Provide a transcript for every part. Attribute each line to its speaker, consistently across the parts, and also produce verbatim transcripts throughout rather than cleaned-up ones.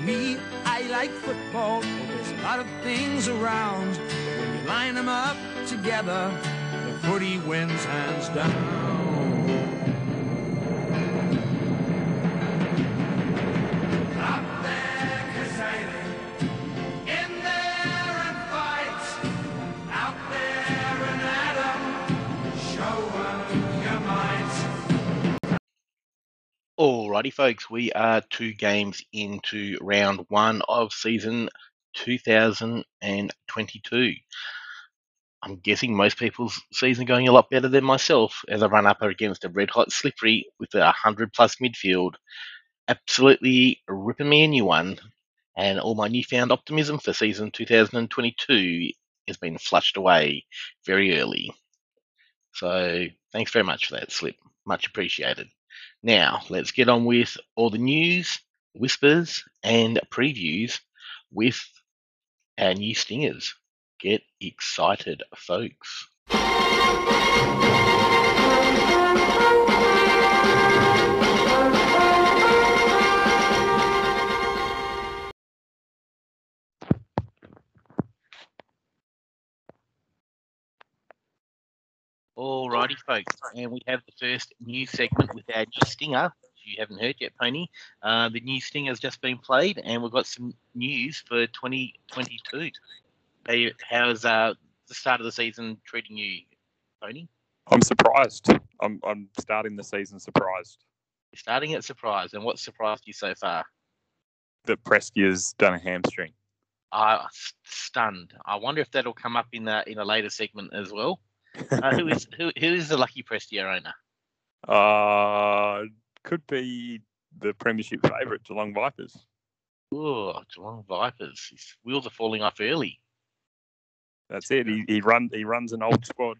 Speaker 1: Me, I like football. There's a lot of things around. When you line them up together, the footy wins hands down. Up there, Casale, in there and fight. Out there and at 'em, show 'em your might.
Speaker 2: Alrighty, folks, we are two games into round one of season two thousand twenty-two. I'm guessing most people's season going a lot better than myself as I run up against a red hot Slippery with a one hundred plus midfield, absolutely ripping me a new one, and all my newfound optimism for season two thousand twenty-two has been flushed away very early. So thanks very much for that, Slip. Much appreciated. Now, let's get on with all the news, whispers, and previews with our new stingers. Get excited, folks. Alrighty, folks, and we have the first news segment with our new stinger. If you haven't heard yet, Pony, uh, the new stinger has just been played, and we've got some news for twenty twenty-two. Hey, how's uh, the start of the season treating you, Pony?
Speaker 3: I'm surprised. I'm I'm starting the season surprised.
Speaker 2: You're starting it surprised, and what surprised you so far?
Speaker 3: That Prestia's done a hamstring.
Speaker 2: Uh, stunned. I wonder if that'll come up in a, in a later segment as well. Uh, who is who? Who is the lucky Prestia owner?
Speaker 3: Uh, could be the premiership favourite, Geelong Vipers.
Speaker 2: Oh, Geelong Vipers. His wheels are falling off early.
Speaker 3: That's it. He he run he runs an old squad.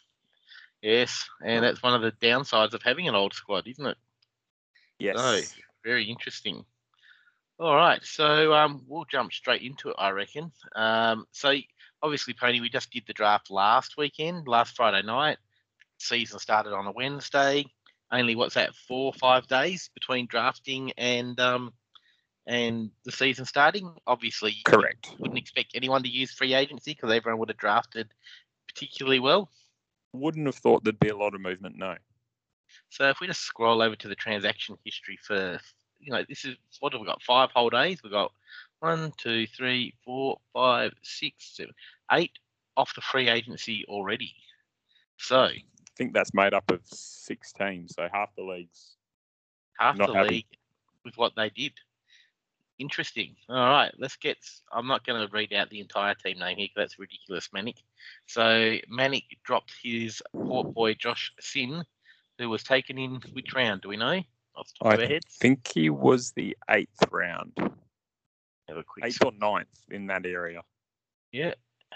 Speaker 2: Yes, and that's one of the downsides of having an old squad, isn't it?
Speaker 3: Yes.
Speaker 2: So, very interesting. All right, so um, we'll jump straight into it, I reckon. Um, so, obviously, Pony, we just did the draft last weekend, last Friday night. Season started on a Wednesday. Only, what's that, four or five days between drafting and um, and the season starting? Obviously,
Speaker 3: Correct.
Speaker 2: You wouldn't expect anyone to use free agency because everyone would have drafted particularly well.
Speaker 3: Wouldn't have thought there'd be a lot of movement, no.
Speaker 2: So if we just scroll over to the transaction history for, you know, this is, what have we got? Five whole days. We've got one, two, three, four, five, six, seven, eight off the free agency already. So
Speaker 3: I think that's made up of six teams, so half the leagues.
Speaker 2: half
Speaker 3: not
Speaker 2: the
Speaker 3: happy.
Speaker 2: league with what they did. Interesting. All right, let's get. I'm not going to read out the entire team name here because that's ridiculous, Manic. So Manic dropped his port boy Josh Sin, who was taken in which round? Do we know? Off the top of our
Speaker 3: I
Speaker 2: heads.
Speaker 3: think he was the eighth round.
Speaker 2: Have a quick.
Speaker 3: Eighth or ninth in that area.
Speaker 2: Yeah.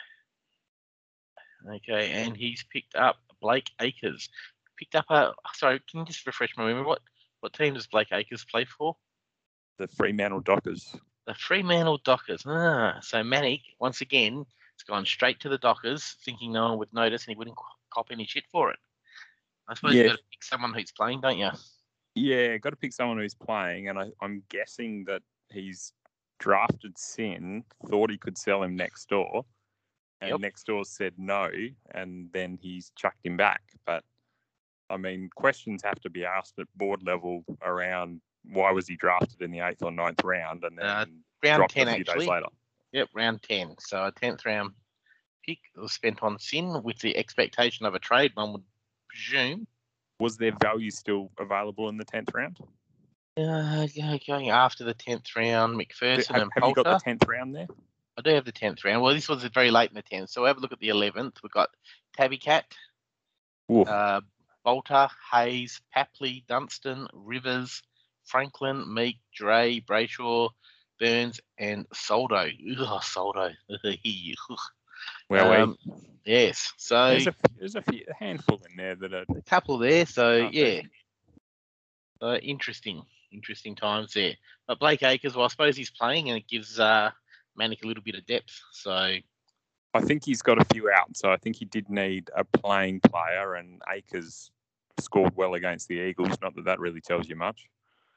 Speaker 2: Okay, and he's picked up Blake Acres. Picked up a. Sorry, can you just refresh my memory? What what team does Blake Acres play for?
Speaker 3: The Fremantle Dockers.
Speaker 2: The Fremantle Dockers. Ah, so Manic, once again, has gone straight to the Dockers, thinking no one would notice and he wouldn't cop any shit for it. I suppose
Speaker 3: Yeah.
Speaker 2: you've got to pick someone who's playing, don't you?
Speaker 3: Yeah, got to pick someone who's playing, and I, I'm guessing that he's drafted Sin, thought he could sell him next door, and
Speaker 2: Yep.
Speaker 3: next door said no, and then he's chucked him back. But, I mean, questions have to be asked at board level around why was he drafted in the eighth or ninth round and then
Speaker 2: Uh, Round
Speaker 3: dropped
Speaker 2: ten,
Speaker 3: a few
Speaker 2: actually.
Speaker 3: days later.
Speaker 2: Yep, round ten. So a tenth round pick was spent on Sin with the expectation of a trade, one would presume.
Speaker 3: Was there value still available in the tenth round?
Speaker 2: Uh, yeah, going after the tenth round, McPherson
Speaker 3: have
Speaker 2: and
Speaker 3: have you
Speaker 2: Poulter.
Speaker 3: got the tenth round there?
Speaker 2: I do have the tenth round. Well, this was very late in the tenth. So have a look at the eleventh. We've got Tabby Cat,
Speaker 3: Oof.
Speaker 2: uh, Bolter, Hayes, Papley, Dunstan, Rivers, Franklin, Meek, Dre, Brayshaw, Burns, and Soldo. Ugh, Soldo.
Speaker 3: Well,
Speaker 2: um, yes. So
Speaker 3: there's a there's a, few, a handful in there that are
Speaker 2: a couple there. So
Speaker 3: Oh,
Speaker 2: yeah, uh, interesting, interesting times there. But Blake Acres, well, I suppose he's playing, and it gives uh, Manic a little bit of depth. So
Speaker 3: I think he's got a few out, so I think he did need a playing player, and Akers scored well against the Eagles. Not that that really tells you much.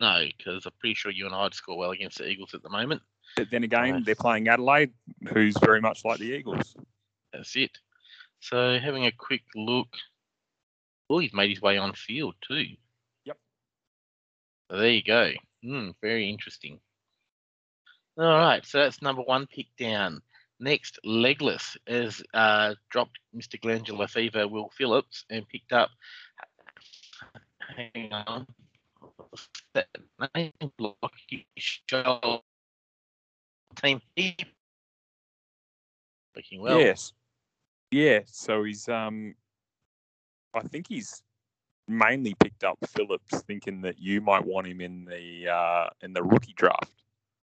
Speaker 2: No, because I'm pretty sure you and I'd score well against the Eagles at the moment.
Speaker 3: But then again,
Speaker 2: Uh,
Speaker 3: they're playing Adelaide, who's very much like the Eagles.
Speaker 2: That's it. So having a quick look. Oh, he's made his way on field too.
Speaker 3: Yep.
Speaker 2: So there you go. Hmm, very interesting. All right, so that's number one pick down. Next, Legless has uh, dropped Mister Glandular Fever, Will Phillips, and picked up. Hang on. What's that name? Lucky Shoal team. Looking well.
Speaker 3: Yes. Yeah. So he's um, I think he's mainly picked up Phillips, thinking that you might want him in the uh, in the rookie draft.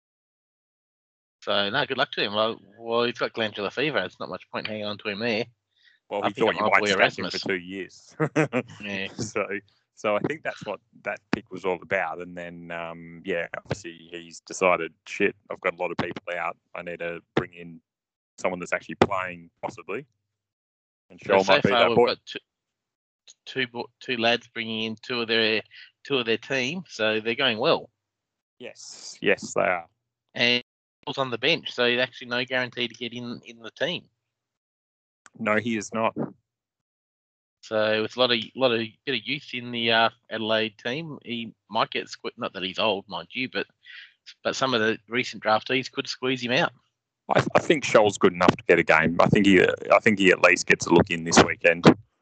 Speaker 2: So no, good luck to him. Well, well, he's got glandular fever. It's not much point hanging on to him there.
Speaker 3: Well,
Speaker 2: I
Speaker 3: he
Speaker 2: think
Speaker 3: thought
Speaker 2: I'm
Speaker 3: you
Speaker 2: my
Speaker 3: might
Speaker 2: boy
Speaker 3: stack him
Speaker 2: Erasmus.
Speaker 3: for two years.
Speaker 2: Yeah.
Speaker 3: So, so I think that's what that pick was all about. And then, um, yeah, obviously he's decided, shit, I've got a lot of people out. I need to bring in someone that's actually playing, possibly. And
Speaker 2: So,
Speaker 3: Shoal
Speaker 2: so
Speaker 3: might be
Speaker 2: far
Speaker 3: that
Speaker 2: we've
Speaker 3: boy.
Speaker 2: got two, two bo- two lads bringing in two of their two of their team, so they're going well.
Speaker 3: Yes, yes, they are.
Speaker 2: And Paul's on the bench, so actually no guarantee to get in in the team.
Speaker 3: No, he is not.
Speaker 2: So it's a lot of lot of bit of youth in the uh, Adelaide team. He might get sque- not that he's old, mind you, but but some of the recent draftees could squeeze him out.
Speaker 3: I, I think Shoal's good enough to get a game. I think he, I think he at least gets a look in this weekend.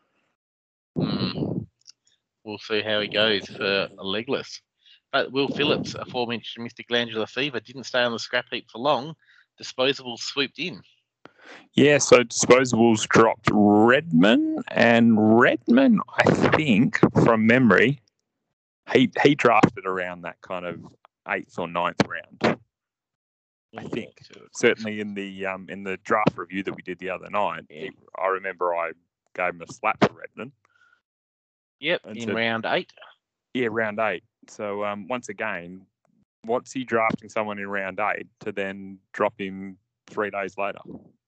Speaker 2: Mm. We'll see how he goes for a legless. But Will Phillips, aforementioned Mister Glandular Fever, didn't stay on the scrap heap for long. Disposables swooped in.
Speaker 3: Yeah, so Disposables dropped Redman, and Redman, I think, from memory, he he drafted around that kind of eighth or ninth round. I think certainly in the um in the draft review that we did the other night,
Speaker 2: Yeah.
Speaker 3: he, I remember I gave him a slap for Redman.
Speaker 2: Yep,
Speaker 3: And
Speaker 2: in
Speaker 3: said-
Speaker 2: round eight.
Speaker 3: Yeah, round eight. So um, once again, what's he drafting someone in round eight to then drop him three days later?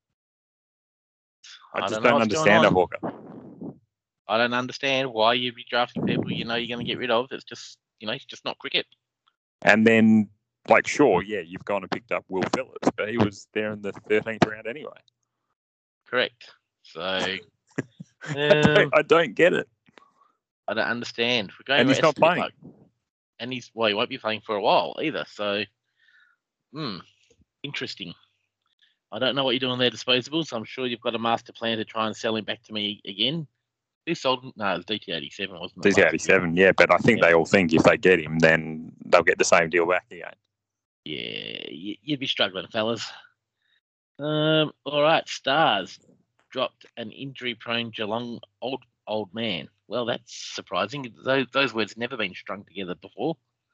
Speaker 3: I,
Speaker 2: I
Speaker 3: just
Speaker 2: don't know
Speaker 3: don't,
Speaker 2: what's going
Speaker 3: understand it,
Speaker 2: on.
Speaker 3: Hawker.
Speaker 2: I don't understand why you'd be drafting people you know you're going to get rid of. It's just, you know, it's just not cricket.
Speaker 3: And then, like, sure, yeah, you've gone and picked up Will Phillips, but he was there in the thirteenth round anyway.
Speaker 2: Correct. So
Speaker 3: I,
Speaker 2: um,
Speaker 3: don't, I don't get it.
Speaker 2: I don't understand. We're going
Speaker 3: And he's not
Speaker 2: it's a bit
Speaker 3: playing.
Speaker 2: like- and he's well, he won't be playing for a while either. So, hmm, interesting. I don't know what you're doing there, Disposables. I'm sure you've got a master plan to try and sell him back to me again. Who sold him? No, it was D T eighty-seven, wasn't it?
Speaker 3: D T eighty-seven, yeah, but I think
Speaker 2: Yeah.
Speaker 3: they all think if they get him, then they'll get the same deal back again.
Speaker 2: Yeah, you'd be struggling, fellas. Um, all right, Stars dropped an injury-prone Geelong old old man. Well, that's surprising. Those those words never been strung together before.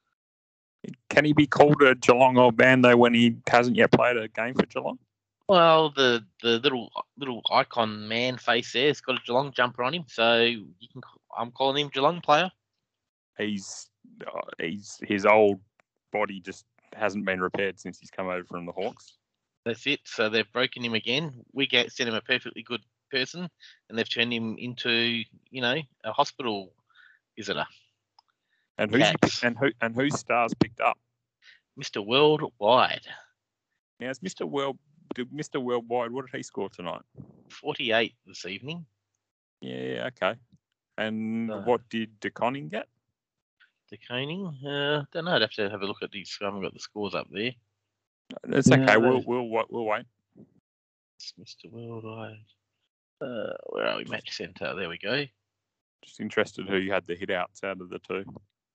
Speaker 3: Can he be called a Geelong old man, though, when he hasn't yet played a game for Geelong?
Speaker 2: Well, the, the little little icon man face there's got a Geelong jumper on him, so you can. I'm calling him Geelong player.
Speaker 3: He's uh, he's his old body just hasn't been repaired since he's come over from the Hawks.
Speaker 2: That's it. So they've broken him again. We get sent him a perfectly good person, and they've turned him into, you know, a hospital visitor.
Speaker 3: And who's he,
Speaker 2: Cats.
Speaker 3: and who and who Stars picked up?
Speaker 2: Mister Worldwide,
Speaker 3: Now, is Mister World did Mister Worldwide? What did he score tonight?
Speaker 2: forty-eight this evening.
Speaker 3: Yeah, okay. And
Speaker 2: Uh,
Speaker 3: what did DeConning get?
Speaker 2: DeConing, uh, don't know. I'd have to have a look at these. I haven't got the scores up there.
Speaker 3: It's okay.
Speaker 2: Yeah,
Speaker 3: we'll
Speaker 2: that-
Speaker 3: we'll we'll we'll wait.
Speaker 2: It's Mister Worldwide. Uh, where are we? Match centre. There we go.
Speaker 3: Just interested who you had the hit outs out of the two.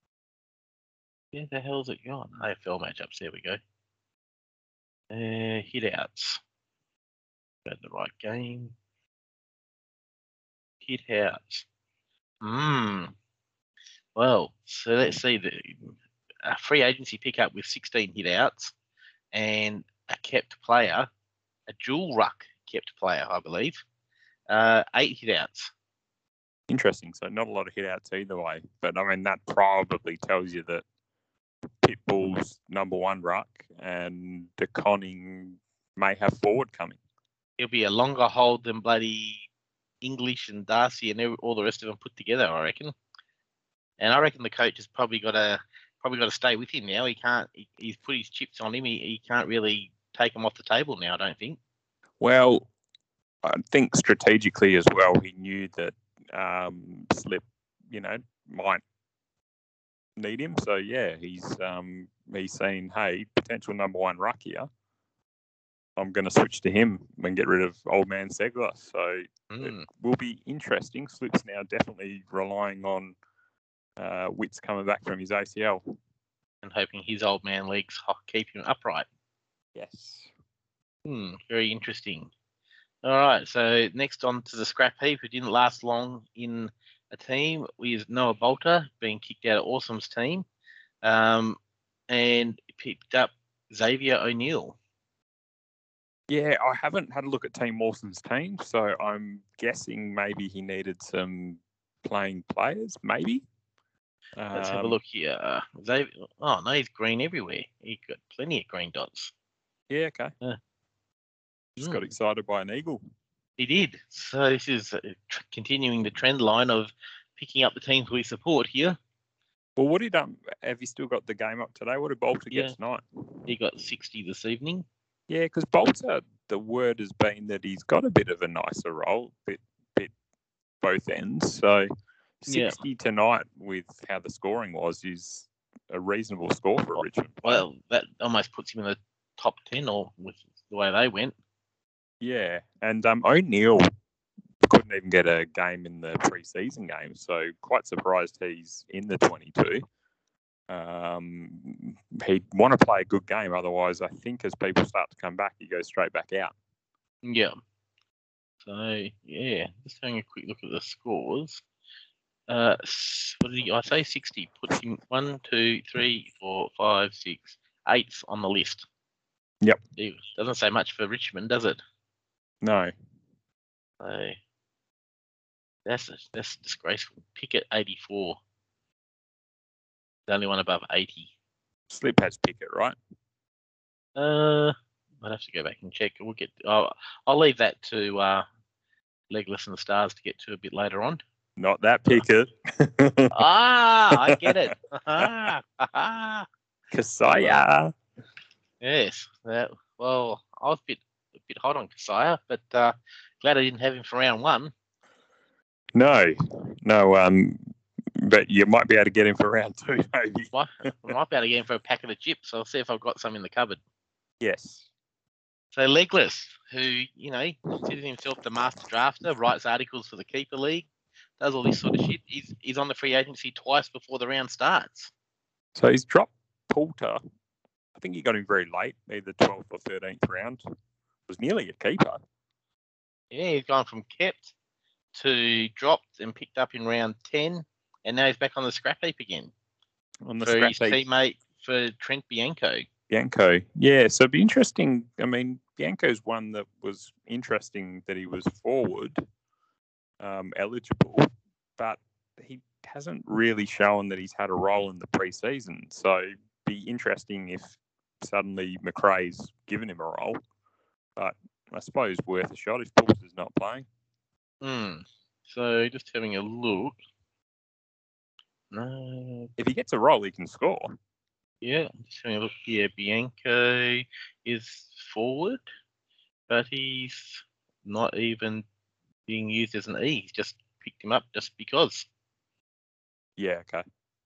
Speaker 2: Where the hell's it gone? A F L matchups. There we go. Uh, hit outs. Got the right game. Hit outs. Hmm. Well, so let's see the a free agency pickup with sixteen hit outs and a kept player, a dual ruck kept player, I believe. Uh, eight hit outs.
Speaker 3: Interesting. So not a lot of hit outs either way. But I mean that probably tells you that Pitbull's number one ruck and DeConning may have forward coming.
Speaker 2: It'll be a longer hold than bloody English and Darcy and every, all the rest of them put together, I reckon. And I reckon the coach has probably got a probably got to stay with him now. He can't. He, he's put his chips on him. He, he can't really take him off the table now. I don't think.
Speaker 3: Well, I think strategically as well, he knew that um, Slip, you know, might need him. So yeah, he's um, he's saying, hey, potential number one ruck here. I'm going to switch to him and get rid of old man Segler. So
Speaker 2: Mm.
Speaker 3: it will be interesting. Slip's now definitely relying on uh, Witts coming back from his A C L.
Speaker 2: And hoping his old man legs keep him upright.
Speaker 3: Yes.
Speaker 2: Hmm, very interesting. All right, so next on to the scrap heap, who didn't last long in a team, with Noah Bolter being kicked out of Awesome's team, um, and picked up Xavier O'Neill.
Speaker 3: Yeah, I haven't had a look at Team Mawson's team, so I'm guessing maybe he needed some playing players, maybe.
Speaker 2: Let's have a
Speaker 3: Um,
Speaker 2: look here. Uh, Xavier, oh, no, he's green everywhere. He got plenty of green dots.
Speaker 3: Yeah, okay.
Speaker 2: Yeah.
Speaker 3: Just
Speaker 2: Mm.
Speaker 3: got excited by an eagle.
Speaker 2: He did. So this is uh, tr- continuing the trend line of picking up the teams we support here.
Speaker 3: Well, what did um have you still got the game up today? What did Bolter
Speaker 2: Yeah.
Speaker 3: get tonight?
Speaker 2: He got sixty this evening.
Speaker 3: Yeah, because Bolter, the word has been that he's got a bit of a nicer role, bit bit both ends. So
Speaker 2: Yeah.
Speaker 3: sixty tonight with how the scoring was is a reasonable score for a Richmond player.
Speaker 2: Well, that almost puts him in the top ten, or with the way they went.
Speaker 3: Yeah, and um, O'Neill couldn't even get a game in the pre-season game, so quite surprised he's in the twenty-two. Um, he'd want to play a good game, otherwise I think as people start to come back, he goes straight back out.
Speaker 2: Yeah. So, yeah, just having a quick look at the scores. Uh, what did he, I say sixty, puts him one, two, three, four, five, six, eighth on the list.
Speaker 3: Yep.
Speaker 2: It doesn't say much for Richmond, does it?
Speaker 3: No.
Speaker 2: So, that's, that's disgraceful. Pickett, eighty-four. The only one above eighty.
Speaker 3: Slip has Pickett, right?
Speaker 2: Uh, I'd have to go back and check. We'll get. I'll, I'll leave that to uh, Legless and the Stars to get to a bit later on.
Speaker 3: Not that Pickett.
Speaker 2: Ah, I get it. Ah, ah.
Speaker 3: Kasaya.
Speaker 2: Yes. That, well, I was a bit a bit hot on Kasaya, but uh, glad I didn't have him for round one.
Speaker 3: No, no. Um, but you might be able to get him for round two, maybe.
Speaker 2: Might, I might be able to get him for a packet of chips. I'll see if I've got some in the cupboard.
Speaker 3: Yes.
Speaker 2: So Legless, who, you know, considers himself the master drafter, writes articles for the Keeper League, does all this sort of shit. He's he's on the free agency twice before the round starts.
Speaker 3: So he's dropped Poulter. I think he got him very late, either twelfth or thirteenth round. It was nearly a keeper.
Speaker 2: Yeah, he's gone from kept to dropped and picked up in round ten, and now he's back on the scrap heap again.
Speaker 3: On the
Speaker 2: for
Speaker 3: scrap
Speaker 2: his
Speaker 3: heap.
Speaker 2: teammate, for Trent Bianco.
Speaker 3: Bianco. Yeah, so it'd be interesting. I mean, Bianco's one that was interesting that he was forward um, eligible, but he hasn't really shown that he's had a role in the pre-season. So it'd be interesting if suddenly McRae's given him a role. But I suppose worth a shot if Poulter's not playing.
Speaker 2: Hmm. So just having a look. No.
Speaker 3: If he gets a role, he can score.
Speaker 2: Yeah, just having a look here. Bianco is forward, but he's not even being used as an E. He's just picked him up just because.
Speaker 3: Yeah, okay.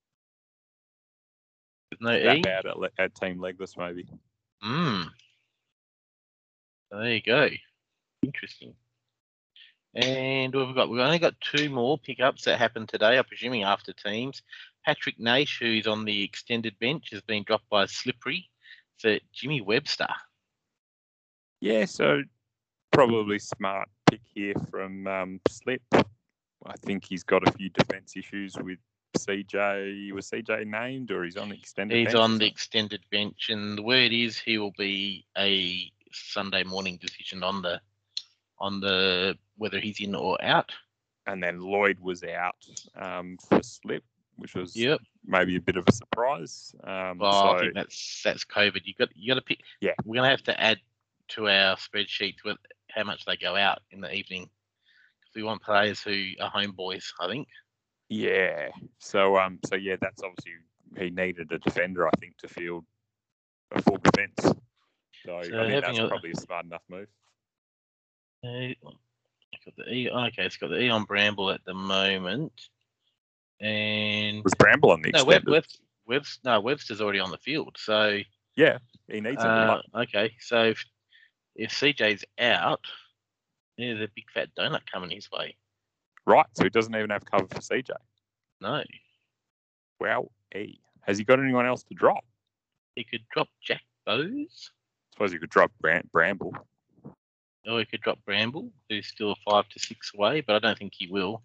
Speaker 2: There's no
Speaker 3: That
Speaker 2: E.
Speaker 3: bad at, le- at Team Legless, maybe.
Speaker 2: Hmm. There you go. Interesting. And we've got we've only got two more pickups that happened today, I'm presuming after teams. Patrick Naish, who's on the extended bench, has been dropped by Slippery for Jimmy Webster.
Speaker 3: Yeah, so probably smart pick here from um, Slip. I think he's got a few defence issues with C J. Was C J named, or he's on the extended
Speaker 2: He's
Speaker 3: bench?
Speaker 2: on the extended bench, and the word is he will be a Sunday morning decision on the on the whether he's in or out.
Speaker 3: And then Lloyd was out um, for Slip, which was
Speaker 2: Yep.
Speaker 3: maybe a bit of a surprise. Um,
Speaker 2: Well,
Speaker 3: so,
Speaker 2: I think that's that's COVID. You got you got to pick.
Speaker 3: Yeah.
Speaker 2: We're gonna have to add to our spreadsheets with how much they go out in the evening. We want players who are homeboys, I think.
Speaker 3: yeah. So, um, so yeah, that's obviously he needed a defender, I think, to field a full defence. So,
Speaker 2: So
Speaker 3: I think
Speaker 2: having
Speaker 3: that's
Speaker 2: a-
Speaker 3: probably a smart enough move.
Speaker 2: Uh, it's got the E. Okay, it's got the Eon Bramble at the moment, and
Speaker 3: Was Bramble on the
Speaker 2: no, Web,
Speaker 3: extended?
Speaker 2: Web, Web's no Webster's already on the field. So
Speaker 3: Yeah, he needs him.
Speaker 2: uh, okay, so if, if C J's out, there's a big fat donut coming his way.
Speaker 3: Right, so he doesn't even have cover for C J.
Speaker 2: No,
Speaker 3: Wow, E. Has he got anyone else to drop?
Speaker 2: he could drop Jack Bowes,
Speaker 3: suppose he could drop Bram- Bramble.
Speaker 2: or he could drop Bramble, who's still five to six away, but I don't think he will.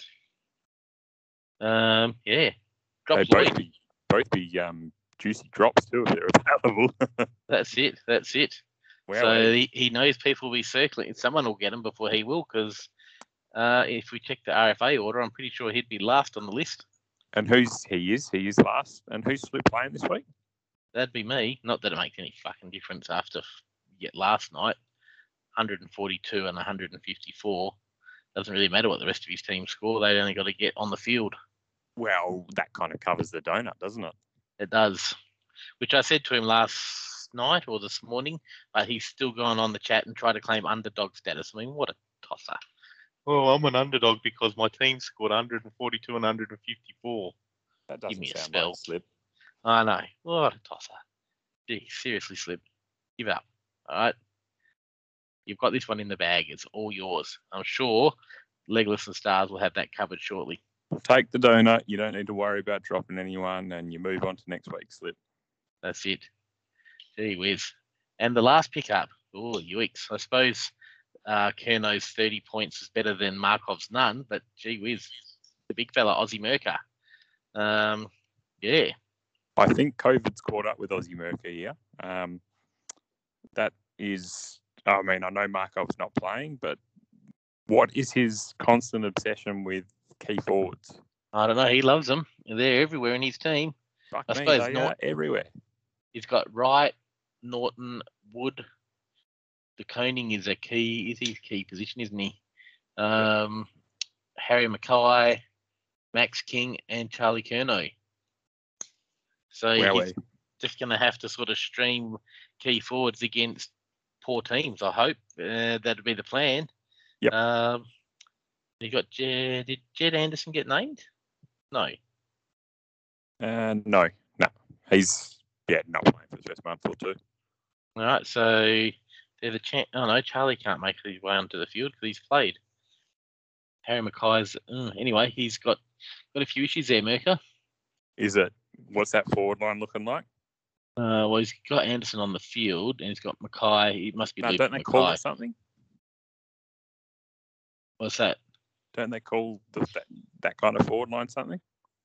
Speaker 2: Um, yeah, drop
Speaker 3: They'd both
Speaker 2: Lloyd.
Speaker 3: be, both be um, juicy drops too if they're available.
Speaker 2: That's it. That's it.
Speaker 3: Wow,
Speaker 2: so
Speaker 3: E.
Speaker 2: he, he knows people will be circling. Someone will get him before he will, because uh, if we check the R F A order, I'm pretty sure he'd be last on the list.
Speaker 3: And who's he is? He is last. And who's Slip playing this week?
Speaker 2: That'd be me. Not that it makes any fucking difference after yet last night, one forty-two and one fifty-four. Doesn't really matter what the rest of his team score. They only got to get on the field.
Speaker 3: Well, that kind of covers the donut, doesn't it?
Speaker 2: It does. Which I said to him last night or this morning, but he's still gone on the chat and tried to claim underdog status. I mean, what a tosser. Oh, I'm an underdog because my team scored one forty-two and one fifty-four.
Speaker 3: That doesn't
Speaker 2: Give me a
Speaker 3: sound
Speaker 2: spell.
Speaker 3: like Slip.
Speaker 2: I know. What a tosser. Gee, seriously, Slip. Give it up. All right? You've got this one in the bag. It's all yours. I'm sure Legolas and Stars will have that covered shortly.
Speaker 3: Take the donut. You don't need to worry about dropping anyone, and you move on to next week's Slip.
Speaker 2: That's it. Gee whiz. And the last pickup. Oh, yikes. I suppose uh, Kerno's thirty points is better than Markov's none, but gee whiz. The big fella, Aussie Merker. Um, yeah.
Speaker 3: I think COVID's caught up with Aussie Merker here. Um, that is, I mean, I know Markov's not playing, but what is his constant obsession with key forwards?
Speaker 2: I don't know. He loves them. They're everywhere in his team.
Speaker 3: Fuck
Speaker 2: I
Speaker 3: me,
Speaker 2: suppose
Speaker 3: they
Speaker 2: not.
Speaker 3: are everywhere.
Speaker 2: He's got Wright, Norton, Wood. De Koning is a key, is his key position, isn't he? Um, Harry Mackay, Max King, and Charlie Curnow. So
Speaker 3: Wowee.
Speaker 2: he's just going to have to sort of stream key forwards against poor teams, I hope. Uh, that'd be the plan.
Speaker 3: Yep.
Speaker 2: Um, you got Jed, did Jed Anderson get named? No.
Speaker 3: Uh, no, no. He's, yeah, not playing for the first month or two.
Speaker 2: All right, so they're the champ. Oh no, Charlie can't make his way onto the field because he's played. Harry Mackay's. Uh, anyway, he's got got a few issues there, Merker.
Speaker 3: Is it, what's that forward line looking like?
Speaker 2: Uh, well, he's got Anderson on the field and he's got Mackay. He must be
Speaker 3: No,
Speaker 2: Luke
Speaker 3: don't they
Speaker 2: Mackay.
Speaker 3: call it something?
Speaker 2: What's that?
Speaker 3: Don't they call the, that, that kind of forward line something?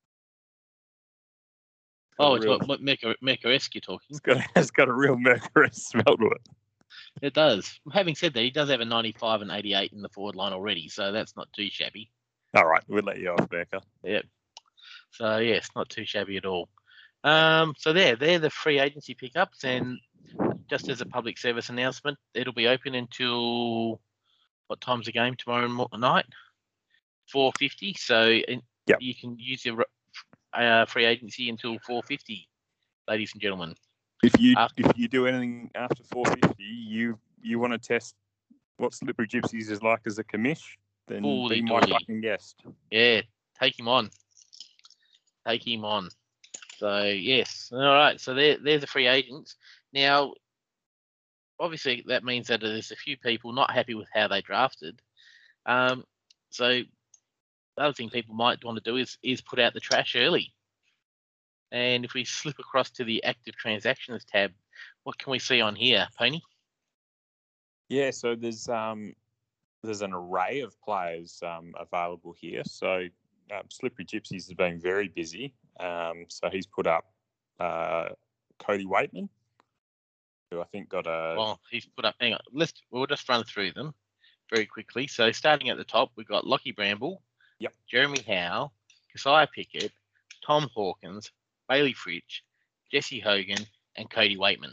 Speaker 2: Oh,
Speaker 3: a
Speaker 2: it's
Speaker 3: real-
Speaker 2: got Merker, Merker-esque you're talking.
Speaker 3: It's got, it's got a real Mercury smell to it.
Speaker 2: It does. Having said that, he does have a ninety-five and eighty-eight in the forward line already, so that's not too shabby.
Speaker 3: All right, we'll let you off, Merker.
Speaker 2: Yep. So, yes, not too shabby at all. Um, so there, they're the free agency pickups, and just as a public service announcement, it'll be open until what time's the game tomorrow mo- night? four fifty. So in,
Speaker 3: Yep.
Speaker 2: you can use your uh, free agency until four fifty, ladies and gentlemen.
Speaker 3: If you
Speaker 2: After-
Speaker 3: if you do anything after four fifty, you you want to test what Slippery Gypsies is like as a commish, then
Speaker 2: Holy
Speaker 3: be my
Speaker 2: moly.
Speaker 3: fucking guest.
Speaker 2: Yeah, take him on. Take him on. So yes, all right. So they're they're the free agents. Now, obviously, that means that there's a few people not happy with how they drafted. Um, so the other thing people might want to do is is put out the trash early. And if we slip across to the active transactions tab, what can we see on here, Pony?
Speaker 3: Yeah, so there's um there's an array of players um, available here. So um, Slippery Gypsies has been very busy. Um, so he's put up uh, Cody Waitman, who I think got a
Speaker 2: Well, he's put up. Hang on, let's we'll just run through them very quickly. So starting at the top, we've got Lockie Bramble,
Speaker 3: Yep.
Speaker 2: Jeremy Howe, Keziah Pickett, Tom Hawkins, Bailey Fritsch, Jesse Hogan, and Cody Waitman.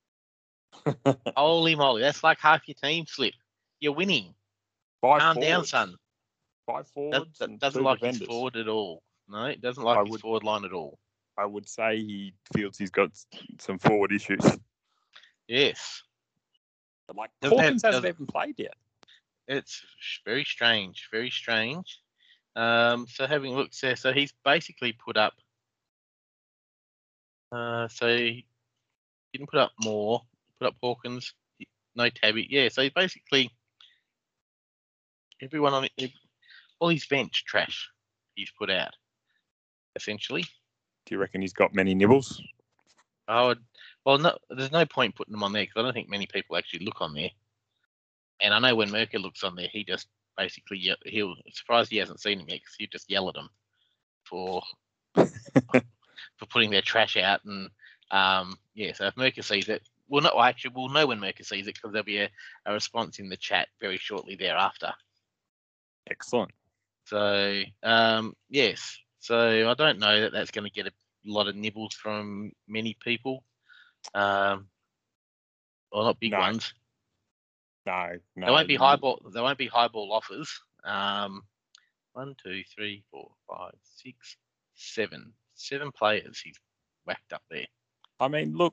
Speaker 2: Holy moly, that's like half your team slip. You're winning.
Speaker 3: five
Speaker 2: Calm down,
Speaker 3: forwards.
Speaker 2: son.
Speaker 3: Five
Speaker 2: That,
Speaker 3: forwards.
Speaker 2: that
Speaker 3: and
Speaker 2: doesn't
Speaker 3: two
Speaker 2: like
Speaker 3: defenders.
Speaker 2: his forward at all. No, it doesn't like
Speaker 3: I
Speaker 2: his
Speaker 3: would-
Speaker 2: forward line at all.
Speaker 3: I would say he feels he's got some forward issues.
Speaker 2: Yes.
Speaker 3: But like
Speaker 2: Doesn't have-
Speaker 3: Hawkins hasn't
Speaker 2: doesn't-
Speaker 3: even played yet.
Speaker 2: It's very strange, very strange. Um, so having looked there, so he's basically put up. Uh, so he didn't put up more. Put up Hawkins, no Tabby. Yeah, so he basically everyone on it, all his bench trash he's put out, essentially.
Speaker 3: Do you reckon he's got many nibbles?
Speaker 2: I would. Well, no, there's no point putting them on there because I don't think many people actually look on there. And I know when Merker looks on there, he just basically ye- he'll surprised he hasn't seen him yet because he just yell at them for for putting their trash out. And um, yeah, so if Merker sees it, well, not well, actually, we'll know when Merker sees it because there'll be a, a response in the chat very shortly thereafter.
Speaker 3: Excellent.
Speaker 2: So um, yes, so I don't know that that's going to get a lot of nibbles from many people. Um, well, not big
Speaker 3: No.
Speaker 2: ones.
Speaker 3: No, no.
Speaker 2: There won't be high ball. There won't be high ball offers. Um, one, two, three, four, five, six, seven, seven players he's whacked up there.
Speaker 3: I mean, look,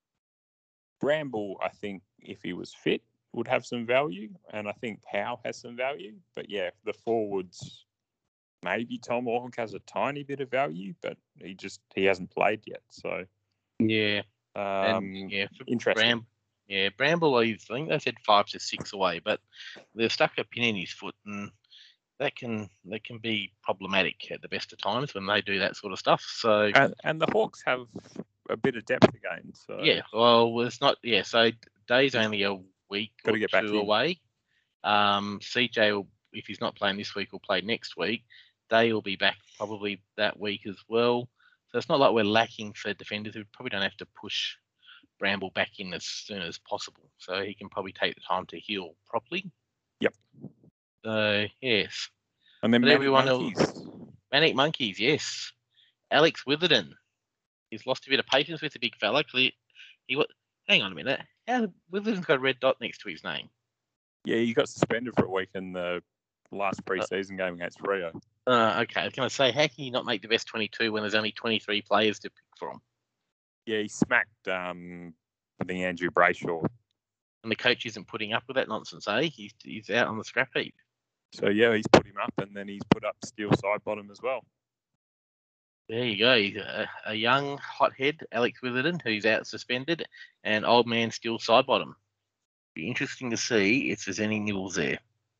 Speaker 3: Bramble, I think if he was fit, would have some value, and I think Howe has some value. But yeah, the forwards, maybe Tom Hawk has a tiny bit of value, but he just he hasn't played yet. So
Speaker 2: Yeah,
Speaker 3: um,
Speaker 2: and yeah, for
Speaker 3: interesting.
Speaker 2: Bram, yeah, Bramble. I think they said five to six away, but they've stuck a pin in his foot, and that can that can be problematic at the best of times when they do that sort of stuff. So
Speaker 3: And, and the Hawks have a bit of depth again. So
Speaker 2: yeah, well, it's not. Yeah, so Day's only a week
Speaker 3: Gotta
Speaker 2: or
Speaker 3: get back
Speaker 2: two
Speaker 3: in.
Speaker 2: away. Um, C J will, if he's not playing this week, will play next week. Day will be back probably that week as well. So it's not like we're lacking for defenders. We probably don't have to push Bramble back in as soon as possible, so he can probably take the time to heal properly.
Speaker 3: Yep.
Speaker 2: So yes,
Speaker 3: And then
Speaker 2: but
Speaker 3: Manic
Speaker 2: everyone
Speaker 3: Monkeys.
Speaker 2: else, Manic Monkeys, yes. Alex Witherden, he's lost a bit of patience with the big fella. 'Cause he, he wa- hang on a minute. How Witherden's got a red dot next to his name?
Speaker 3: Yeah, he got suspended for a week in the last preseason game against Rio.
Speaker 2: Uh, okay, I was going to say, how can you not make the best twenty-two when there's only twenty-three players to pick from?
Speaker 3: Yeah, he smacked, um, I think, Andrew Brayshaw.
Speaker 2: And the coach isn't putting up with that nonsense, eh? He's, he's out on the scrap heap.
Speaker 3: So, yeah, he's put him up, and then he's put up Steel side bottom as well.
Speaker 2: There you go. He's a, a young hothead, Alex Witherden, who's out suspended, and old man still side bottom. Be interesting to see if there's any nibbles there.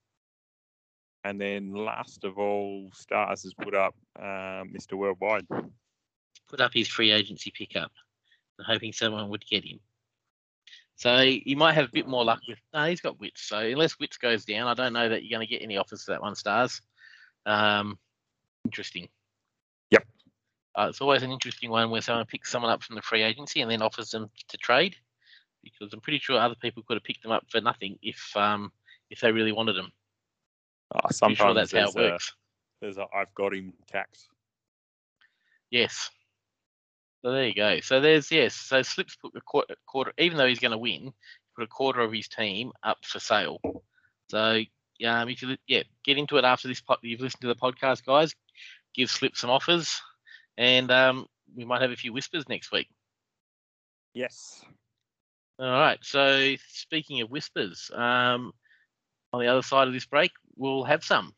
Speaker 3: And then last of all, Stars has put up um, Mister Worldwide.
Speaker 2: Put up his free agency pickup, hoping someone would get him. So he might have a bit more luck with. No, he's got Wits. So unless Wits goes down, I don't know that you're going to get any offers for that one, Stars. Um, interesting.
Speaker 3: Yep.
Speaker 2: Uh, it's always an interesting one where someone picks someone up from the free agency and then offers them to trade, because I'm pretty sure other people could have picked them up for nothing if um if they really wanted them.
Speaker 3: Oh,
Speaker 2: Pretty
Speaker 3: sometimes
Speaker 2: sure that's how
Speaker 3: there's
Speaker 2: it works.
Speaker 3: A, there's a I've got him tax.
Speaker 2: Yes. So there you go. So there's yes. So Slips put a quarter, quarter even though he's going to win, put a quarter of his team up for sale. So yeah, um, if you yeah get into it after this. Pod, you've listened to the podcast, guys. Give Slips some offers, and um, we might have a few whispers next week.
Speaker 3: Yes.
Speaker 2: All right. So speaking of whispers, um, on the other side of this break, we'll have some.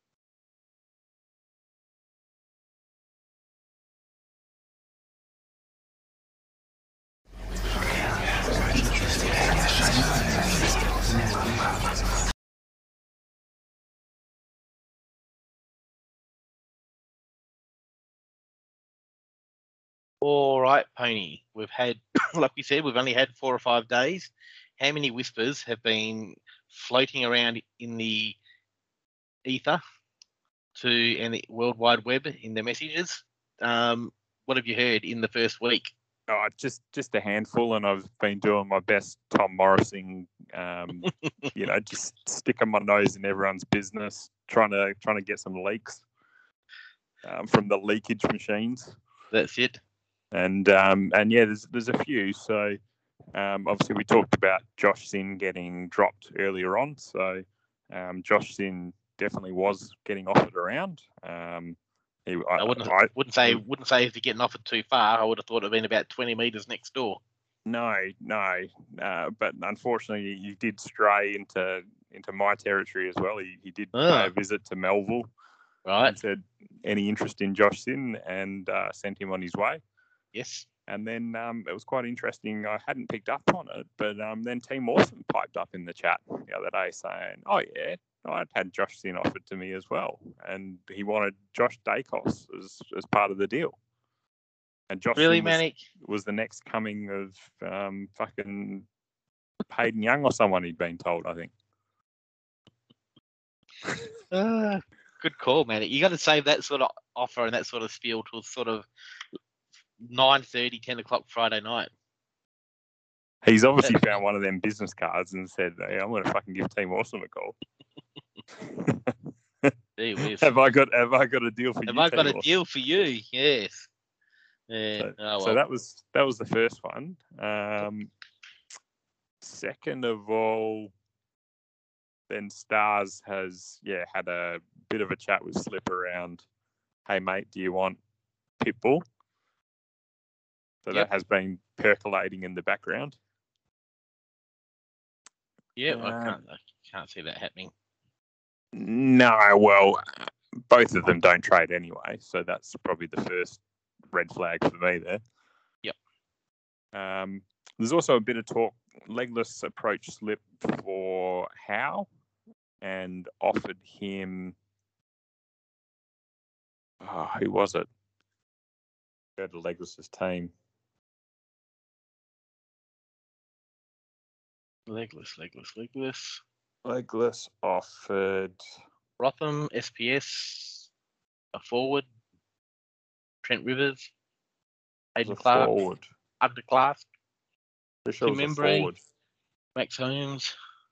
Speaker 2: All right, Pony. We've had, like we said, we've only had four or five days. How many whispers have been floating around in the ether to and the World Wide Web in the messages? Um, what have you heard in the first week?
Speaker 3: Oh, just just a handful, and I've been doing my best Tom Morrising, um, you know, just sticking my nose in everyone's business, trying to trying to get some leaks um, from the leakage machines.
Speaker 2: That's it.
Speaker 3: And um, and yeah, there's there's a few. So um, obviously we talked about Josh Sin getting dropped earlier on. So um, Josh Sin definitely was getting offered around. Um, He, I,
Speaker 2: I wouldn't
Speaker 3: I,
Speaker 2: wouldn't say
Speaker 3: he,
Speaker 2: wouldn't say if you're getting offered too far. I would have thought it'd been about twenty metres next door.
Speaker 3: No, no. Uh, but unfortunately, he did stray into into my territory as well. He he did
Speaker 2: Oh.
Speaker 3: pay a visit to Melville.
Speaker 2: Right.
Speaker 3: And said any interest in Josh Sin and uh, sent him on his way.
Speaker 2: Yes.
Speaker 3: And then um, it was quite interesting. I hadn't picked up on it, but um, then Team Awesome piped up in the chat the other day saying, "Oh yeah, I'd had Josh Sin offered to me as well, and he wanted Josh Dacos as as part of the deal." And Josh
Speaker 2: Really,
Speaker 3: Sin was,
Speaker 2: Manic?
Speaker 3: was the next coming of um, fucking Hayden Young or someone he'd been told, I think.
Speaker 2: Uh, good call, Manic. You got to save that sort of offer and that sort of spiel till sort of nine thirty, ten o'clock Friday night.
Speaker 3: He's obviously found one of them business cards and said, "Hey, I'm going to fucking give Team Awesome a call."
Speaker 2: Gee whiz.
Speaker 3: have I got Have I got a deal for
Speaker 2: Have
Speaker 3: you?
Speaker 2: I got
Speaker 3: Team
Speaker 2: a
Speaker 3: Awesome?
Speaker 2: deal for you? Yes. Yeah.
Speaker 3: So,
Speaker 2: oh, well.
Speaker 3: so that was that was the first one. Um, second of all, then Stars has yeah had a bit of a chat with Slip around. Hey mate, do you want Pitbull? So
Speaker 2: Yep.
Speaker 3: that has been percolating in the background.
Speaker 2: Yeah,
Speaker 3: Uh,
Speaker 2: I can't. I can't see that happening.
Speaker 3: No, well, both of them don't trade anyway, so that's probably the first red flag for me there.
Speaker 2: Yep.
Speaker 3: Um, there's also a bit of talk. Legless approached Slip for Howe and offered him. Oh, who was it? Go to Legless's team.
Speaker 2: Legless, legless, legless.
Speaker 3: Legless offered
Speaker 2: Rotham, S P S, a forward. Trent Rivers, Hayden
Speaker 3: a
Speaker 2: Clark,
Speaker 3: forward.
Speaker 2: Underclass,
Speaker 3: Pretty sure it was a
Speaker 2: Membry,
Speaker 3: forward.
Speaker 2: Max Holmes,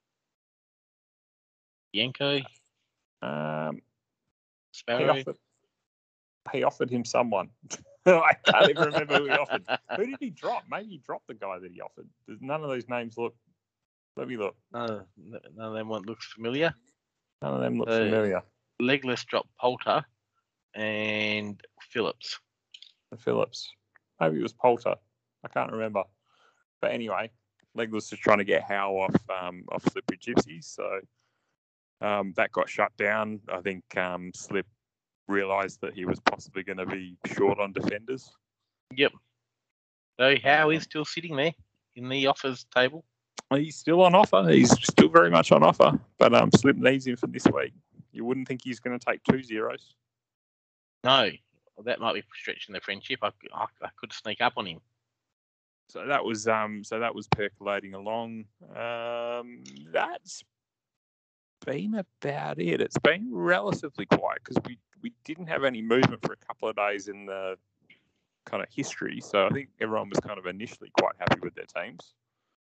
Speaker 2: Yanko,
Speaker 3: Um, he
Speaker 2: Sparrow.
Speaker 3: offered, he offered him someone. I can't even remember who he offered. Who did he drop? Maybe he dropped the guy that he offered. Does none of those names look? Let me look.
Speaker 2: No, none of them one looks familiar.
Speaker 3: None of them look
Speaker 2: So-
Speaker 3: familiar.
Speaker 2: Legless dropped Poulter and Phillips.
Speaker 3: Phillips. Maybe it was Poulter. I can't remember. But anyway, Legless is trying to get Howe off um, off Slippery Gypsies. So um, that got shut down. I think um, Slip realised that he was possibly going to be short on defenders.
Speaker 2: Yep. So Howe
Speaker 3: Um,
Speaker 2: is still sitting there in the offers table.
Speaker 3: He's still on offer. He's still very much on offer. But um, Slip needs him for this week. You wouldn't think he's going to take two zeros.
Speaker 2: No, that might be stretching the friendship. I, I, I could sneak up on him.
Speaker 3: So that was um, so that was percolating along. Um, that's been about it. It's been relatively quiet because we, we didn't have any movement for a couple of days in the kind of history. So I think everyone was kind of initially quite happy with their teams.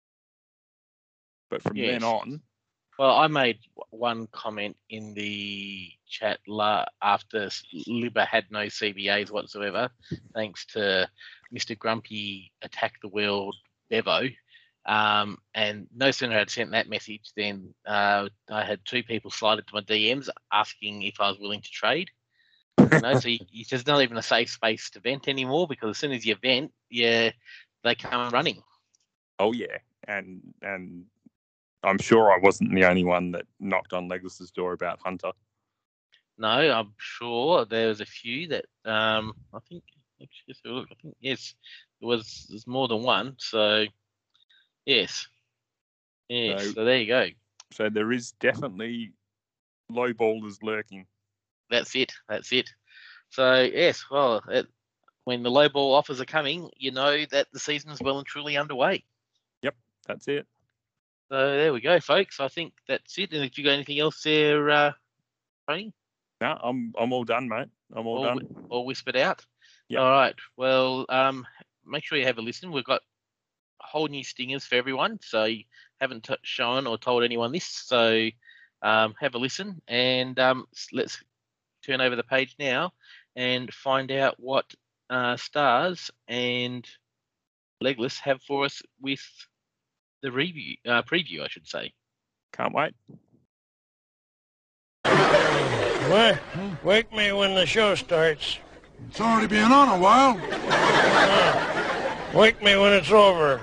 Speaker 3: But from
Speaker 2: Yes.
Speaker 3: then on,
Speaker 2: Well, I made one comment in the chat la- after Libba had no C B As whatsoever, thanks to Mister Grumpy Attack the World Bevo. Um, and no sooner had I sent that message than uh, I had two people slide into my D Ms asking if I was willing to trade. You know, so you, you, there's not even a safe space to vent anymore because as soon as you vent, yeah, they come running.
Speaker 3: oh yeah, and and I'm sure I wasn't the only one that knocked on Legless's door about Hunter.
Speaker 2: No, I'm sure there was a few that um, I think. Let's look. I think yes, there was. There's more than one. So yes, yes.
Speaker 3: So-
Speaker 2: So there you go.
Speaker 3: So there is definitely low ballers lurking.
Speaker 2: That's it. That's it. So yes, well, it, when the low ball offers are coming, you know that the season is well and truly underway.
Speaker 3: That's it.
Speaker 2: So there we go, folks. I think that's it. And if you got anything else there, uh, Tony,
Speaker 3: No, I'm I'm all done, mate. I'm all
Speaker 2: all,
Speaker 3: done.
Speaker 2: whi- all whispered out.
Speaker 3: Yep.
Speaker 2: All right. Well, um, make sure you have a listen. We've got whole new stingers for everyone. So you haven't t- shown or told anyone this. So um, have a listen and um, s- let's turn over the page now and find out what uh, Stars and Legless have for us with the review, uh, preview, I should say.
Speaker 3: Can't wait.
Speaker 4: What? Wake me when the show starts.
Speaker 5: It's already been on a while.
Speaker 4: Uh, wake me when it's over.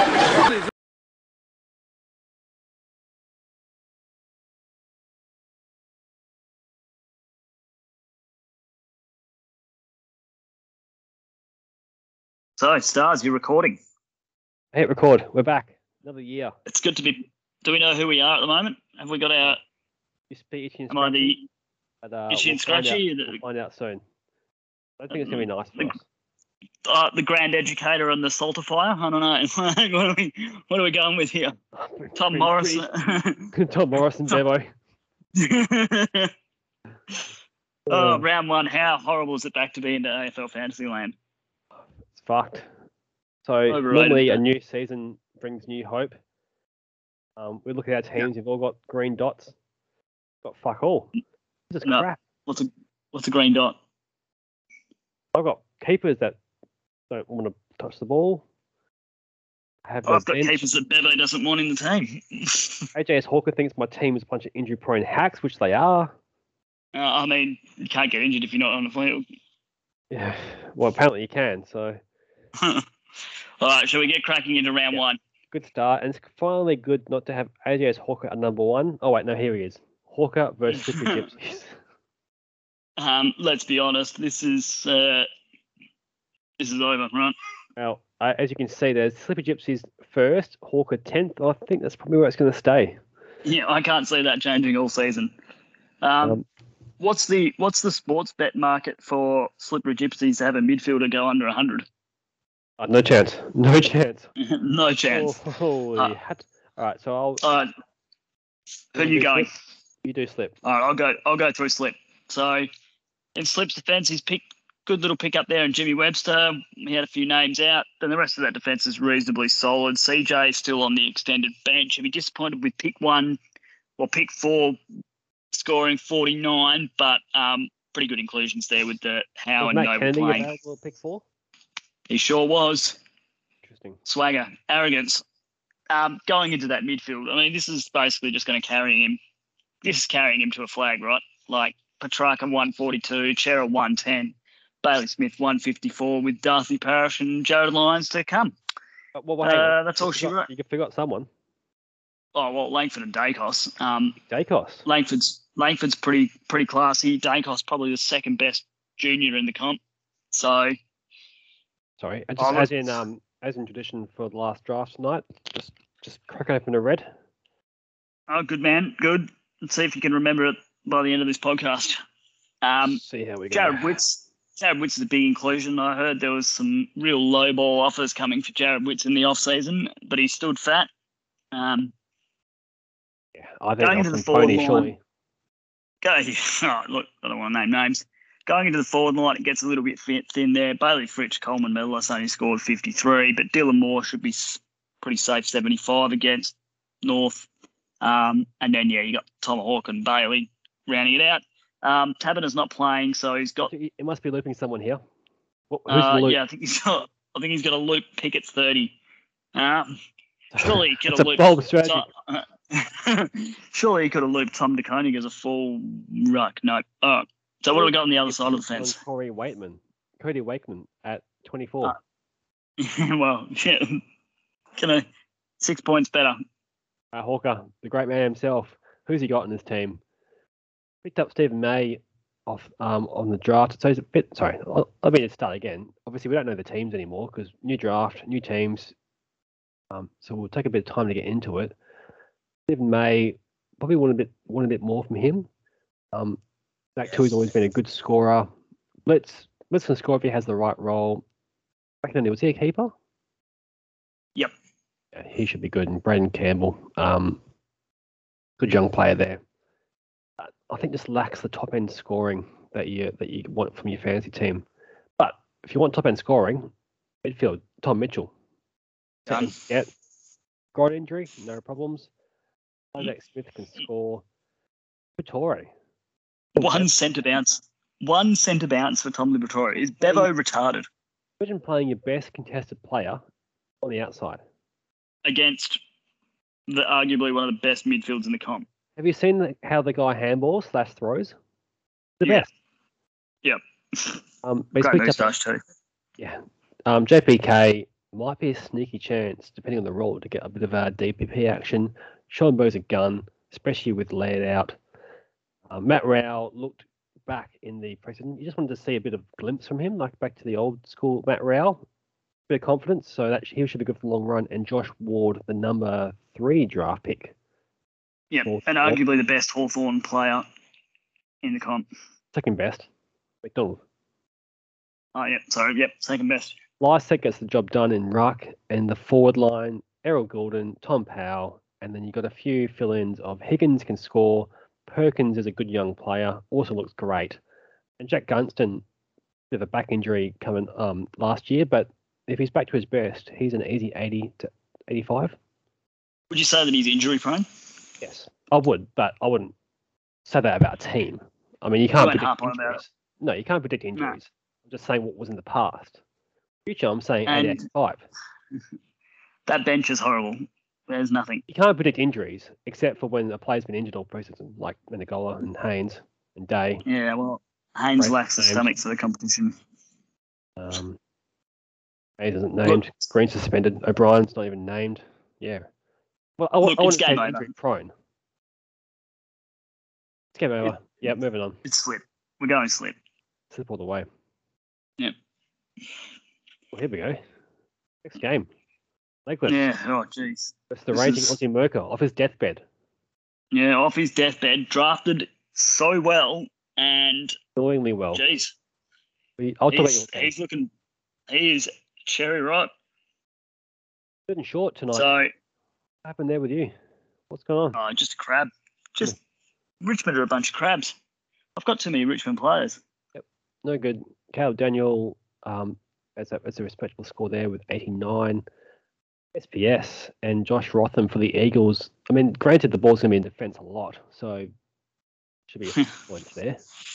Speaker 6: So, Stars, you're recording.
Speaker 7: Hit record. We're back. Another year.
Speaker 6: It's good to be. Do we know who we are at the moment? Have we got our?
Speaker 7: Used to be Itchy and
Speaker 6: Am I the
Speaker 7: but, uh,
Speaker 6: Itchy and
Speaker 7: we'll find
Speaker 6: Scratchy?
Speaker 7: out- We'll find out soon. I don't think it's going to be nice for
Speaker 6: The-
Speaker 7: us.
Speaker 6: uh, the grand educator and the saltifier? I don't know. what, are we, what are we going with here? Tom
Speaker 7: Pretty-
Speaker 6: Morris.
Speaker 7: pretty- Tom Morrison, Bevo.
Speaker 6: oh,
Speaker 7: Um,
Speaker 6: round one. How horrible is it back to be into A F L fantasy land?
Speaker 7: It's fucked. So
Speaker 6: Overrated.
Speaker 7: normally a new season brings new hope. Um, we look at our teams. We've all got green dots. Got fuck all. This is
Speaker 6: No.
Speaker 7: crap.
Speaker 6: What's a what's a green dot?
Speaker 7: I've got keepers that don't want to touch the ball. I have
Speaker 6: Oh, I've
Speaker 7: no
Speaker 6: got
Speaker 7: bench.
Speaker 6: keepers that Bevo doesn't want in the team.
Speaker 7: A J S Hawker thinks my team is a bunch of injury-prone hacks, which they are.
Speaker 6: uh, I mean, you can't get injured if you're not on the field.
Speaker 7: Yeah. Well, apparently you can. So
Speaker 6: All right, shall we get cracking into round
Speaker 7: Yeah.
Speaker 6: one?
Speaker 7: good start, and it's finally good not to have A J S Hawker at number one. Oh wait, no, here he is. Hawker versus Slippery Gypsies.
Speaker 6: Um, let's be honest. This is uh, this is over, right?
Speaker 7: Well, uh, as you can see, there's Slippery Gypsies first, Hawker tenth. I think that's probably where it's going to stay.
Speaker 6: Yeah, I can't see that changing all season. Um,
Speaker 7: Um,
Speaker 6: what's the what's the sports bet market for Slippery Gypsies to have a midfielder go under one hundred?
Speaker 7: Uh, no chance. No chance.
Speaker 6: No chance.
Speaker 7: Oh, holy
Speaker 6: Uh,
Speaker 7: hat. All right, so I'll.
Speaker 6: All right, who are you
Speaker 7: do
Speaker 6: going?
Speaker 7: Slip? You do slip.
Speaker 6: All right, I'll go. I'll go through Slip. So, in Slip's defence, he's picked good little pick up there in Jimmy Webster. He had a few names out. Then the rest of that defence is reasonably solid. C J is still on the extended bench. He'll be disappointed with pick one or pick four scoring forty-nine, but um, pretty good inclusions there with the Howe
Speaker 7: Was
Speaker 6: and
Speaker 7: Matt
Speaker 6: Noble
Speaker 7: Kennedy
Speaker 6: playing.
Speaker 7: available at pick four?
Speaker 6: He sure was.
Speaker 7: Interesting.
Speaker 6: Swagger, arrogance. Um, going into that midfield, I mean, this is basically just going to carry him. This is carrying him to a flag, right? Like Petrarca one forty-two, Chera one ten, Bailey Smith one fifty-four, with Darcy Parish and Jared Lyons to come.
Speaker 7: Uh, well, well, hang on.
Speaker 6: Uh, that's
Speaker 7: You
Speaker 6: all she
Speaker 7: forgot-
Speaker 6: wrote.
Speaker 7: You forgot someone.
Speaker 6: Oh well, Langford and Dacos. Um,
Speaker 7: Dacos.
Speaker 6: Langford's Langford's pretty pretty classy. Dacos probably the second best junior in the comp. So
Speaker 7: Sorry, uh,
Speaker 6: Oh,
Speaker 7: just
Speaker 6: look-
Speaker 7: as in um as in tradition for the last draft tonight, just just crack open a red.
Speaker 6: oh, good man, good. Let's see if you can remember it by the end of this podcast. Um,
Speaker 7: See how we go.
Speaker 6: Jared Witts. Jared Witts is a big inclusion. I heard there was some real low ball offers coming for Jared Witts in the off season, but he stood fat. Um,
Speaker 7: Yeah, I think
Speaker 6: Going into the
Speaker 7: Austin
Speaker 6: forward
Speaker 7: Pony,
Speaker 6: line.
Speaker 7: surely.
Speaker 6: go, oh, look, I don't want to name names. Going into the forward line, it gets a little bit thin thin there. Bailey Fritsch, Coleman Medalist only scored fifty-three, but Dylan Moore should be s- pretty safe seventy-five against North. Um, and then, yeah, you got Tomahawk and Bailey rounding it out. Um, Taberner's not playing, so he's got
Speaker 7: It it must be looping someone here. What, who's
Speaker 6: Uh,
Speaker 7: the loop?
Speaker 6: yeah, I think he's got. I think he's got a loop pick at thirty. Um, surely he could
Speaker 7: It's
Speaker 6: have
Speaker 7: a
Speaker 6: looped.
Speaker 7: bold strategy.
Speaker 6: Tom- surely he could have looped Tom DeConing as a full ruck. No. All right. So what do we got on the other side of the
Speaker 7: On
Speaker 6: fence?
Speaker 7: Corey Wakeman. Cody Wakeman at twenty-four.
Speaker 6: Uh, well, yeah, can I six points better?
Speaker 7: Uh, Hawker, the great man himself. Who's he got in his team? Picked up Stephen May off um, on the draft. So he's a bit. Sorry, I'll- I mean to start again. Obviously, we don't know the teams anymore because new draft, new teams. Um, so we'll take a bit of time to get into it. Stephen May probably want a bit want a bit more from him. Um, Zach Tui's always been a good scorer. Let's let's can score if he has the right role. Back then, was he a keeper?
Speaker 6: Yep.
Speaker 7: Yeah, he should be good. And Braden Campbell, um, good young player there. Uh, I think just lacks the top end scoring that you that you want from your fantasy team. But if you want top end scoring, midfield, Tom Mitchell.
Speaker 6: Done.
Speaker 7: Yeah. Groin injury, no problems. Isaac Smith can score. Vittori.
Speaker 6: One centre bounce. One centre bounce for Tom Liberatore. Is Bevo retarded
Speaker 7: Imagine playing your best contested player on the outside.
Speaker 6: against the arguably one of the best midfields in the comp?
Speaker 7: Have you seen the, how the guy handballs slash throws? The
Speaker 6: Yeah.
Speaker 7: best.
Speaker 6: Yep.
Speaker 7: Um, but he's
Speaker 6: Great
Speaker 7: picked up-
Speaker 6: moustache too.
Speaker 7: Yeah. Um, J P K might be a sneaky chance, depending on the role, to get a bit of uh, D P P action. Sean Bowe's a gun, especially with laid out. Uh, Matt Rao looked back in the precedent. You just wanted to see a bit of glimpse from him, like back to the old school Matt Rao. Bit of confidence, so that he should be good for the long run. And Josh Ward, the number three draft pick.
Speaker 6: Yeah,
Speaker 7: Fourth,
Speaker 6: and
Speaker 7: fourth.
Speaker 6: arguably the best Hawthorn player in the comp.
Speaker 7: Second best. McDonald.
Speaker 6: Oh, yeah, sorry, yep, second best.
Speaker 7: Lysett gets the job done in ruck, and the forward line, Errol Goulden, Tom Powell, and then you've got a few fill-ins of Higgins can score, Perkins is a good young player, also looks great, and Jack Gunston, bit of a back injury coming um last year, but if he's back to his best, he's an easy eighty to eighty-five.
Speaker 6: Would you say that he's injury prone?
Speaker 7: Yes, I would, but I wouldn't say that about a team. I mean, you
Speaker 6: I
Speaker 7: can't
Speaker 6: won't
Speaker 7: predict
Speaker 6: harp on about
Speaker 7: injuries. No, you can't predict injuries. I'm just saying what was in the past. Future, I'm saying
Speaker 6: And-
Speaker 7: eighty, eighty-five.
Speaker 6: That bench is horrible. There's nothing.
Speaker 7: You can't predict injuries except for when a player's been injured all preseason, like Menegola and Haynes and Day.
Speaker 6: Yeah, well, Haynes
Speaker 7: Great
Speaker 6: lacks the
Speaker 7: names.
Speaker 6: stomach for the competition.
Speaker 7: Um, Hayes isn't named. Green suspended. O'Brien's not even named. Yeah. Well, I, wa-
Speaker 6: Look,
Speaker 7: I
Speaker 6: it's
Speaker 7: wouldn't say
Speaker 6: game over.
Speaker 7: injury prone. It's game over. Yeah, moving on.
Speaker 6: It's slip. We're going slip.
Speaker 7: Slip all the way.
Speaker 6: Yep.
Speaker 7: Well, here we go. Next game. Lakeland.
Speaker 6: Yeah, oh, jeez.
Speaker 7: That's the
Speaker 6: This
Speaker 7: raging
Speaker 6: is-
Speaker 7: Aussie Merker off his deathbed.
Speaker 6: Yeah, off his deathbed, drafted so well, and
Speaker 7: Annoyingly well.
Speaker 6: jeez,
Speaker 7: We- I'll talk about
Speaker 6: he's,
Speaker 7: your game.
Speaker 6: he's looking, he is cherry ripe.
Speaker 7: Good and short tonight.
Speaker 6: So,
Speaker 7: What happened there with you? What's going on?
Speaker 6: oh, just a crab. Just Richmond are a bunch of crabs. I've got too many Richmond players.
Speaker 7: No good. Caleb Daniel, um, as a, as a respectable score there with eighty-nine. S P S and Josh Rotham for the Eagles. I mean, granted, the ball's going to be in defence a lot, so should be a point there.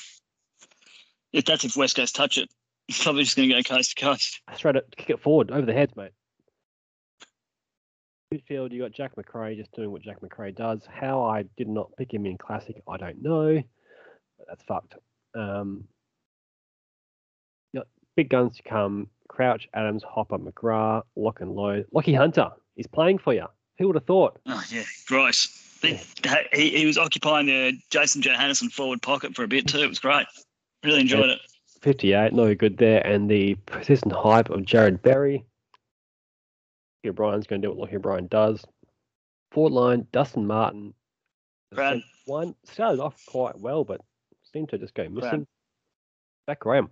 Speaker 6: If that's if West Coast touch it, it's probably just going to go coast to coast.
Speaker 7: Straight up, kick it forward over the heads, mate. Midfield, you got Jack McRae just doing what Jack McRae does. How I did not pick him in Classic, I don't know, but that's fucked. Um, you got big guns to come. Crouch, Adams, Hopper, McGrath, Lock and Load. Lockie Hunter is playing for you. Who would have thought?
Speaker 6: Oh, yeah, gross. He, he, he was occupying the Jason Johannesson forward pocket for a bit too. It was great. Really enjoyed it.
Speaker 7: fifty-eight, no good there. And the persistent hype of Jared Berry. Lockie O'Brien's going to do what Lockie O'Brien does. Forward line, Dustin Martin. the
Speaker 6: Crab.
Speaker 7: centre One started off quite well, but seemed to just go missing.
Speaker 6: Crab.
Speaker 7: Back Graham.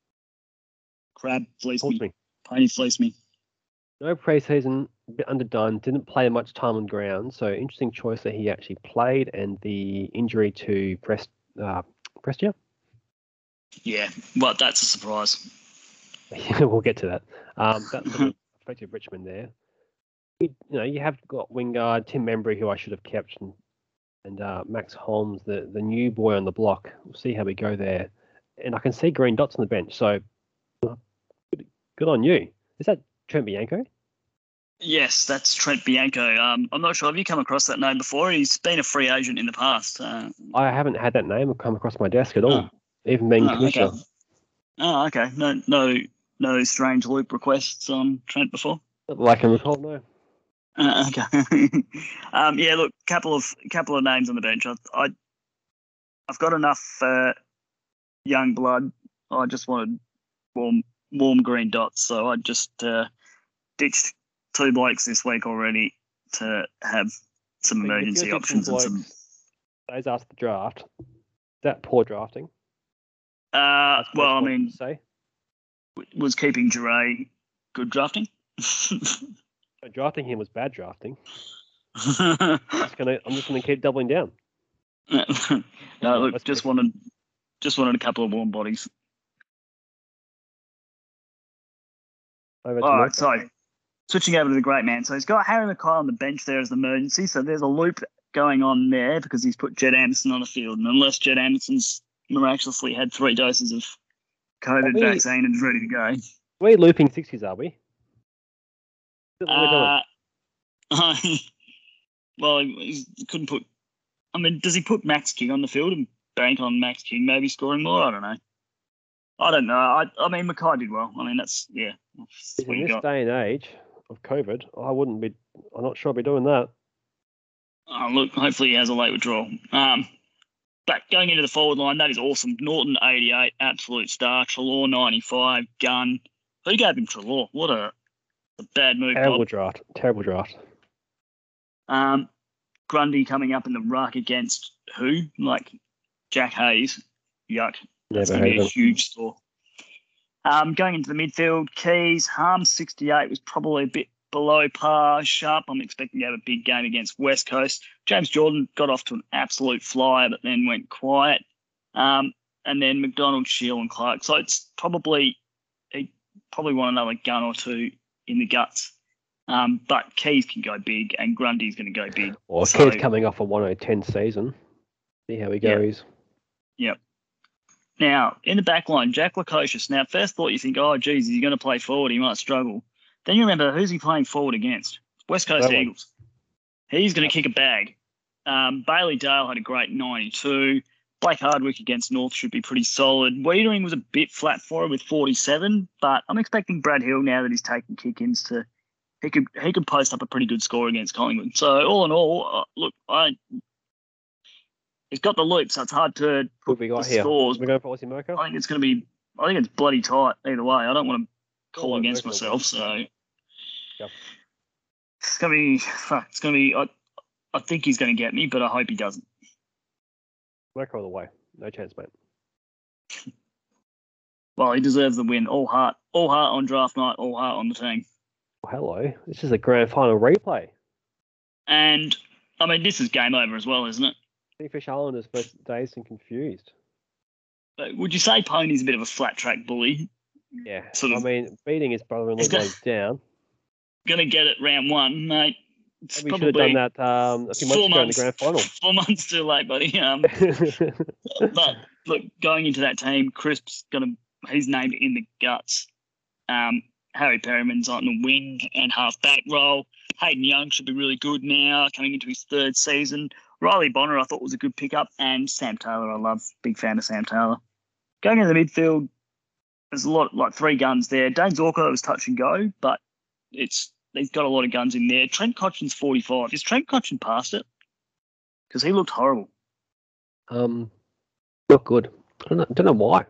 Speaker 6: Crab fleeced
Speaker 7: Talk
Speaker 6: me.
Speaker 7: to me.
Speaker 6: Pony fleeced me.
Speaker 7: No preseason, a bit underdone, didn't play much time on ground, so interesting choice that he actually played, and the injury to Prest, uh, Prestia.
Speaker 6: Yeah, well, that's a surprise.
Speaker 7: We'll get to that. Um, that sort of affected Richmond there. You, you know, you have got Wingard, Tim Membry, who I should have kept, and, and uh, Max Holmes, the, the new boy on the block. We'll see how we go there. And I can see green dots on the bench, so good, good on you. Is that Trent Bianco?
Speaker 6: Yes, that's Trent Bianco. Um, I'm not sure. Have you come across that name before? He's been a free agent in the past. Uh,
Speaker 7: I haven't had that name come across my desk at all,
Speaker 6: Oh.
Speaker 7: even being
Speaker 6: Oh,
Speaker 7: commissioner.
Speaker 6: okay. oh, okay. No, no, no strange loop requests on Trent before.
Speaker 7: Not that I can recall, no.
Speaker 6: Uh, okay. um, yeah, look, couple of couple of names on the bench. I, I I've got enough uh, young blood. I just wanted warm, warm green dots, so I just uh, ditched two blokes this week already to have some
Speaker 7: But if
Speaker 6: emergency
Speaker 7: you're ditching
Speaker 6: options and some.
Speaker 7: blokes Days after the draft, is that poor drafting?
Speaker 6: Uh,
Speaker 7: That's
Speaker 6: well, I
Speaker 7: what
Speaker 6: mean,
Speaker 7: to say.
Speaker 6: w- was keeping Jure good drafting?
Speaker 7: So drafting him was bad drafting.
Speaker 6: no,
Speaker 7: I'm just gonna, I'm just gonna keep doubling down.
Speaker 6: look,
Speaker 7: Let's
Speaker 6: just
Speaker 7: be-
Speaker 6: wanted, just wanted a couple of warm bodies.
Speaker 7: Over to
Speaker 6: All right,
Speaker 7: Mercer.
Speaker 6: so switching over to the great man. So he's got Harry Mackay on the bench there as the emergency. So there's a loop going on there because he's put Jed Anderson on the field. And unless Jed Anderson's miraculously had three doses of COVID
Speaker 7: Are we-
Speaker 6: vaccine and is ready to go.
Speaker 7: We're looping sixties, are we? Is that what we're doing?
Speaker 6: Uh, well, he he couldn't put. I mean, does he put Max King on the field and bank on Max King maybe scoring more. I don't know. I don't know. I I mean, Mackay did well. I mean, that's yeah. That's what
Speaker 7: In
Speaker 6: you
Speaker 7: this
Speaker 6: got.
Speaker 7: day and age of COVID, I wouldn't be. I'm not sure I'd be doing that.
Speaker 6: Oh, look, hopefully he has a late withdrawal. Um, but going into the forward line, that is awesome. Norton eighty-eight, absolute star. Trelaw ninety-five, Gunn. Who gave him Trelaw? What a, a bad move,
Speaker 7: Terrible
Speaker 6: Bob.
Speaker 7: draft. Terrible draft.
Speaker 6: Um, Grundy coming up in the ruck against who? Like Jack Hayes. Yuck. That's
Speaker 7: Never
Speaker 6: going to
Speaker 7: heard
Speaker 6: be
Speaker 7: of
Speaker 6: a
Speaker 7: him.
Speaker 6: huge score. Um, going into the midfield, Keys, Harms sixty-eight was probably a bit below par. Sharp, I'm expecting to have a big game against West Coast. James Jordan got off to an absolute flyer, but then went quiet. Um, and then McDonald, Shield, and Clark. So it's probably he probably want another gun or two in the guts. Um, but Keys can go big, and Grundy's going to go big.
Speaker 7: Well,
Speaker 6: So-
Speaker 7: Keys coming off a one oh ten season. See how he
Speaker 6: Yeah.
Speaker 7: goes.
Speaker 6: Yep. Now, in the back line, Jack Lukosius. Now, at first thought you think, oh, geez, he's going to play forward. He might struggle. Then you remember, who's he playing forward against? West Coast
Speaker 7: No one.
Speaker 6: Eagles. He's going to kick a bag. Um, Bailey Dale had a great ninety-two. Blake Hardwick against North should be pretty solid. Wiedering was a bit flat for him with forty-seven, but I'm expecting Brad Hill, now that he's taking kick-ins, to he could he could post up a pretty good score against Collingwood. So all in all, uh, look, I he's got the loop, so it's hard to
Speaker 7: Who have we got
Speaker 6: the
Speaker 7: here?
Speaker 6: scores.
Speaker 7: We're going for Aussie Mocha?
Speaker 6: I think it's going to be. I think it's bloody tight either way. I don't want to call
Speaker 7: Oh,
Speaker 6: against
Speaker 7: Mocha will
Speaker 6: myself, so
Speaker 7: Yep.
Speaker 6: it's going to be. Fuck, it's going to be. I, I think he's going to get me, but I hope he doesn't.
Speaker 7: Mocha all the way. No chance, mate.
Speaker 6: Well, he deserves the win. All heart, all heart on draft night. All heart on the team.
Speaker 7: Oh, hello. This is a grand final replay.
Speaker 6: And I mean, this is game over as well, isn't it?
Speaker 7: Kingfish Islanders versus Dazed and Confused.
Speaker 6: But would you say Pony's a bit of a flat track bully?
Speaker 7: Yeah.
Speaker 6: Sort of-
Speaker 7: I mean, beating his brother-in-law
Speaker 6: He's got-
Speaker 7: goes down.
Speaker 6: Going to get it round one, mate. It's
Speaker 7: Maybe we should have done that um, a few months
Speaker 6: four
Speaker 7: ago
Speaker 6: months,
Speaker 7: in the grand final.
Speaker 6: Four months too late, buddy. Um, but look, going into that team, Crisp's gonna he's named in the guts. Um, Harry Perryman's on the wing and half back role. Hayden Young should be really good now, coming into his third season. Riley Bonner, I thought was a good pickup, and Sam Taylor, I love, big fan of Sam Taylor. Going into the midfield, there's a lot, like three guns there. Dane Zorko was touch and go, but it's he's got a lot of guns in there. Trent Cotchin's forty-five. Is Trent Cotchin past it? Because he looked horrible.
Speaker 7: um, not good. I don't know, don't know why.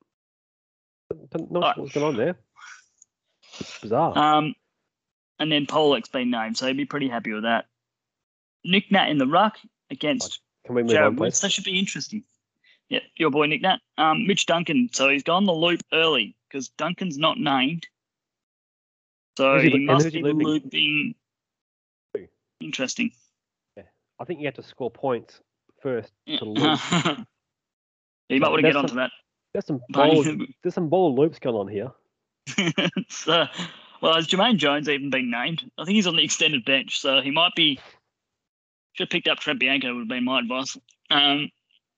Speaker 7: Don't know
Speaker 6: Alright.
Speaker 7: what's going on there. It's bizarre.
Speaker 6: Um, and then Polek's been named, so he'd be pretty happy with that. Nick Nat in the ruck against
Speaker 7: Can we move
Speaker 6: Jared
Speaker 7: on,
Speaker 6: Woods.
Speaker 7: please?
Speaker 6: That should be interesting. Yeah, your boy Nick Nat. Um, Mitch Duncan. So he's gone the loop early because Duncan's not named. So
Speaker 7: Who's he-
Speaker 6: he
Speaker 7: and
Speaker 6: must
Speaker 7: who's he
Speaker 6: be
Speaker 7: looping?
Speaker 6: looping.
Speaker 7: Who?
Speaker 6: Interesting.
Speaker 7: I think you have to score points first
Speaker 6: Yeah.
Speaker 7: to loop.
Speaker 6: you might want to
Speaker 7: That's
Speaker 6: get onto
Speaker 7: some-
Speaker 6: that.
Speaker 7: There's some
Speaker 6: Buddy.
Speaker 7: bold, there's some bold loops going on here.
Speaker 6: so, well, has Jermaine Jones even been named? I think he's on the extended bench, so he might be. Should have picked up Trent Bianco, would have been my advice. Um,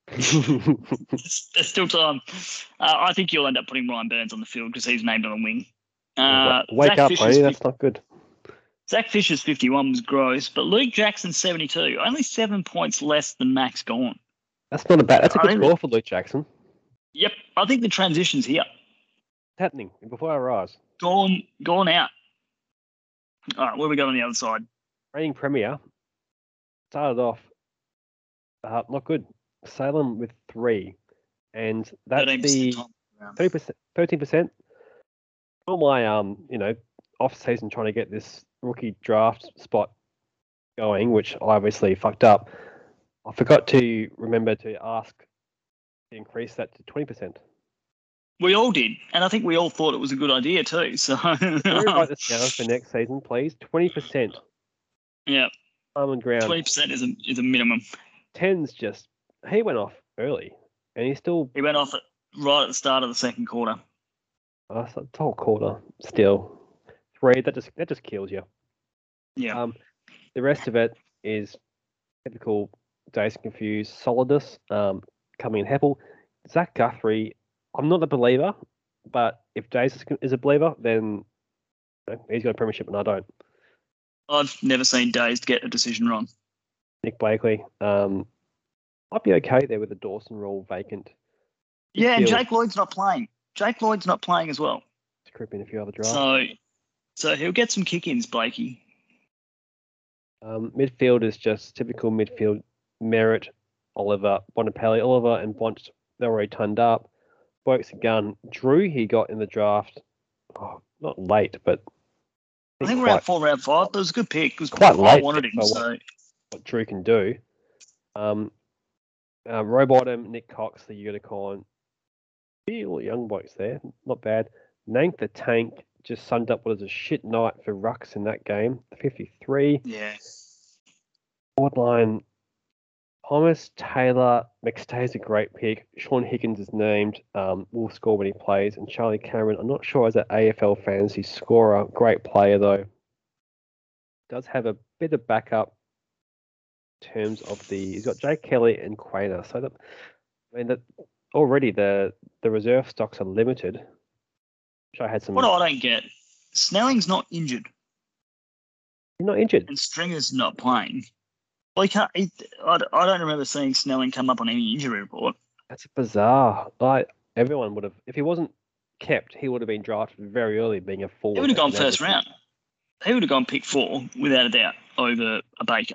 Speaker 6: there's, there's still time. Uh, I think you'll end up putting Ryan Burns on the field because he's named on the wing. Uh,
Speaker 7: Wake
Speaker 6: Zach
Speaker 7: up,
Speaker 6: Fisher's
Speaker 7: buddy. That's not good.
Speaker 6: Zach Fisher's fifty-one was gross, but Luke Jackson seventy-two, only seven points less than Max Gorn.
Speaker 7: That's not a bad. That's a
Speaker 6: I
Speaker 7: good
Speaker 6: think-
Speaker 7: score for Luke Jackson.
Speaker 6: Yep, I think the transition's here.
Speaker 7: It's happening before our eyes.
Speaker 6: Gone, gone out. All right, what have we got on the other side?
Speaker 7: Reigning Premier started off uh, not good. Salem with three, and that's
Speaker 6: thirteen percent
Speaker 7: the
Speaker 6: time around.
Speaker 7: thirty percent, thirteen percent. All my um, you know, off season trying to get this rookie draft spot going, which I obviously fucked up. I forgot to remember to ask to increase that to twenty percent.
Speaker 6: We all did, and I think we all thought it was a good idea too. So,
Speaker 7: Can we write this down for next season, please? Twenty percent.
Speaker 6: yeah,
Speaker 7: Time on ground.
Speaker 6: twenty percent is a is a minimum.
Speaker 7: Ten's just he went off early, and he's still
Speaker 6: He went off at, right at the start of the second quarter.
Speaker 7: uh, it's a whole quarter still three. That just that just kills you.
Speaker 6: Yeah,
Speaker 7: Um, the rest of it is typical Days Confused solidness. Um, coming in Heppel, Zach Guthrie. I'm not a believer, but if Days is, is a believer, then you know, he's got a premiership and I don't.
Speaker 6: I've never seen Dazed get a decision wrong.
Speaker 7: Nick Blakely. Um, I'd be okay there with the Dawson role vacant.
Speaker 6: Yeah, and
Speaker 7: Midfield,
Speaker 6: Jake Lloyd's not playing. Jake Lloyd's not playing as well.
Speaker 7: to creep in a few other drafts.
Speaker 6: So, so he'll get some kick-ins, Blakey.
Speaker 7: Um, midfield is just typical midfield. Merritt, Oliver, Bonapelli, Oliver and Bont, they're already turned up. Boak's a gun. Drew, he got in the draft, oh, not late, but
Speaker 6: I think
Speaker 7: quite,
Speaker 6: round four, round five, but it was a good pick. It was
Speaker 7: quite
Speaker 6: I
Speaker 7: late
Speaker 6: wanted him,
Speaker 7: for what-
Speaker 6: so
Speaker 7: what Drew can do. Um, uh, Rowbottom, Nick Cox, the unicorn. Few young blokes there, not bad. Nank the Tank just summed up what is a shit night for Rucks in that game. fifty-three.
Speaker 6: yeah.
Speaker 7: Forward line, Thomas, Taylor, McStay's a great pick. Sean Higgins is named. Um, will score when he plays. And Charlie Cameron, I'm not sure as an A F L fantasy scorer. Great player, though. Does have a bit of backup in terms of the... He's got Jake Kelly and Quainer. So, that, I mean, that already the, the reserve stocks are limited. Which I had some...
Speaker 6: What I don't get, Snelling's not injured
Speaker 7: He's not injured.
Speaker 6: and Stringer's not playing. Well, he can't, he, I, I don't remember seeing Snelling come up on any injury report.
Speaker 7: That's bizarre. I, everyone would have... If he wasn't kept, he would have been drafted very early, being a forward.
Speaker 6: He would have gone
Speaker 7: as an
Speaker 6: first
Speaker 7: average.
Speaker 6: round. He would have gone pick four, without a doubt, over a Baker.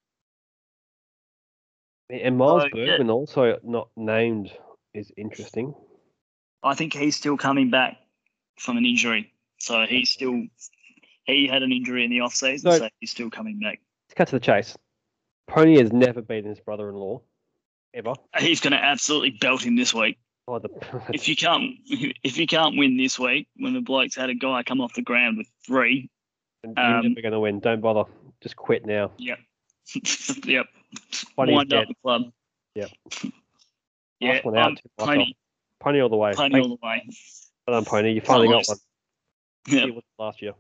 Speaker 7: And Miles
Speaker 6: So, yeah.
Speaker 7: Bergman also not named is interesting.
Speaker 6: I think he's still coming back from an injury. So he's still, he had an injury in the off-season,
Speaker 7: So-
Speaker 6: so he's still coming back.
Speaker 7: Let's cut to the chase. Pony has never beaten his brother-in-law, ever.
Speaker 6: He's going to absolutely belt him this week.
Speaker 7: Oh, the,
Speaker 6: If you can't, if you can't win this week, when the bloke's had a guy come off the ground with three,
Speaker 7: and you're
Speaker 6: um,
Speaker 7: never going to win. Don't bother. Just quit now.
Speaker 6: yep, yep,
Speaker 7: Pony's
Speaker 6: wind up
Speaker 7: dead.
Speaker 6: the club.
Speaker 7: Yep.
Speaker 6: Yeah,
Speaker 7: Last one out.
Speaker 6: um,
Speaker 7: too, fuck
Speaker 6: Pony,
Speaker 7: off. Pony all the way.
Speaker 6: Pony
Speaker 7: Thanks.
Speaker 6: all the way.
Speaker 7: Well done, Pony. You finally got
Speaker 6: Nice.
Speaker 7: one.
Speaker 6: Yeah.
Speaker 7: It was last year.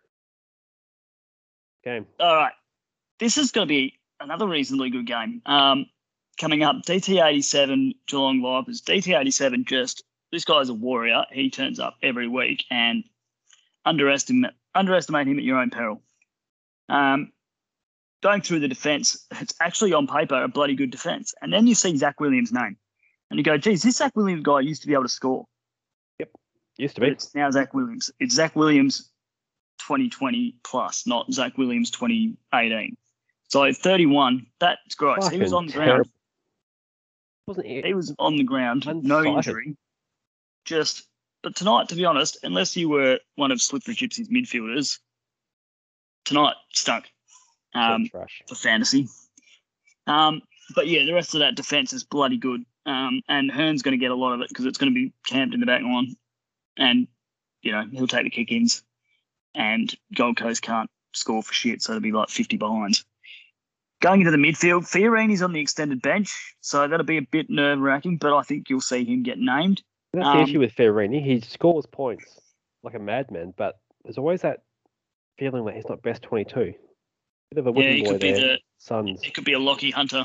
Speaker 7: Game.
Speaker 6: All right. This is going to be another reasonably good game. Um, coming up, D T eighty-seven, Geelong Vipers. D T eighty-seven just, this guy's a warrior. He turns up every week and underestimate underestimate him at your own peril. Um, going through the defence, it's actually on paper a bloody good defence. And then you see Zach Williams' name. And you go, geez, this Zach Williams guy used to be able to score.
Speaker 7: Used to
Speaker 6: But
Speaker 7: be.
Speaker 6: it's now Zach Williams. It's Zach Williams twenty twenty plus, not Zach Williams twenty eighteen. So thirty-one, that's gross. He was
Speaker 7: Fucking
Speaker 6: on the ground.
Speaker 7: terrible. Wasn't he?
Speaker 6: He was on the ground, no
Speaker 7: Unsighted.
Speaker 6: injury. Just, but tonight, to be honest, unless you were one of Slippery Gypsy's midfielders, tonight stunk um,
Speaker 7: trash.
Speaker 6: for fantasy. Um, but yeah, the rest of that defence is bloody good. Um, and Hearn's going to get a lot of it because it's going to be camped in the back line. And, you know, he'll take the kick-ins. And Gold Coast can't score for shit, so it'll be like fifty behind. Going into the midfield, Fiorini's on the extended bench, so that'll be a bit nerve-wracking, but I think you'll see him get named.
Speaker 7: That's
Speaker 6: Um,
Speaker 7: the issue with Ferrini. He scores points like a madman, but there's always that feeling that he's not best twenty-two. Bit of a
Speaker 6: Yeah,
Speaker 7: wooden
Speaker 6: he
Speaker 7: boy
Speaker 6: could be
Speaker 7: there.
Speaker 6: the
Speaker 7: Suns.
Speaker 6: it could be a Lockie Hunter.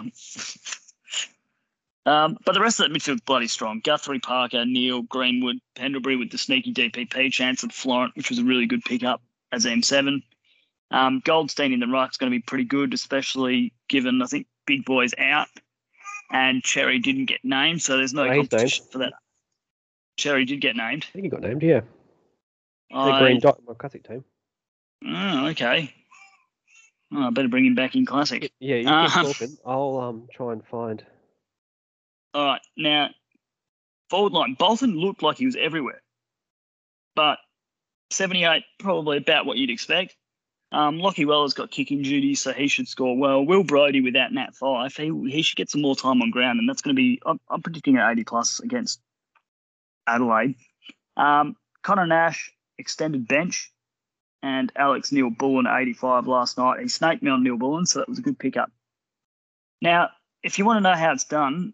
Speaker 6: um, but the rest of that midfield's bloody strong. Guthrie, Parker, Neal, Greenwood, Pendlebury with the sneaky D P P chance of Florent, which was a really good pickup as M seven. Um, Goldstein in the ruck's going to be pretty good, especially given, I think, Big Boy's out and Cherry didn't get named, so there's no
Speaker 7: Oh, he's
Speaker 6: competition for that. Cherry did get named.
Speaker 7: I think he got named, yeah. The
Speaker 6: I-
Speaker 7: green dot in my classic team.
Speaker 6: Oh, okay. Oh, I better bring him back in Classic.
Speaker 7: Yeah, you keep
Speaker 6: Uh,
Speaker 7: talking. I'll um try and find.
Speaker 6: All right, now, forward line. Bolton looked like he was everywhere, but seventy-eight, probably about what you'd expect. Um, Lockie Weller's got kicking duty, so he should score well. Will Brodie without Nat Fife, he, he should get some more time on ground, and that's going to be, I'm, I'm predicting an eighty plus against Adelaide. Um, Connor Nash, extended bench, and Alex Neil Bullen, eighty-five last night. He snaked me on Neil Bullen, so that was a good pickup. Now, if you want to know how it's done,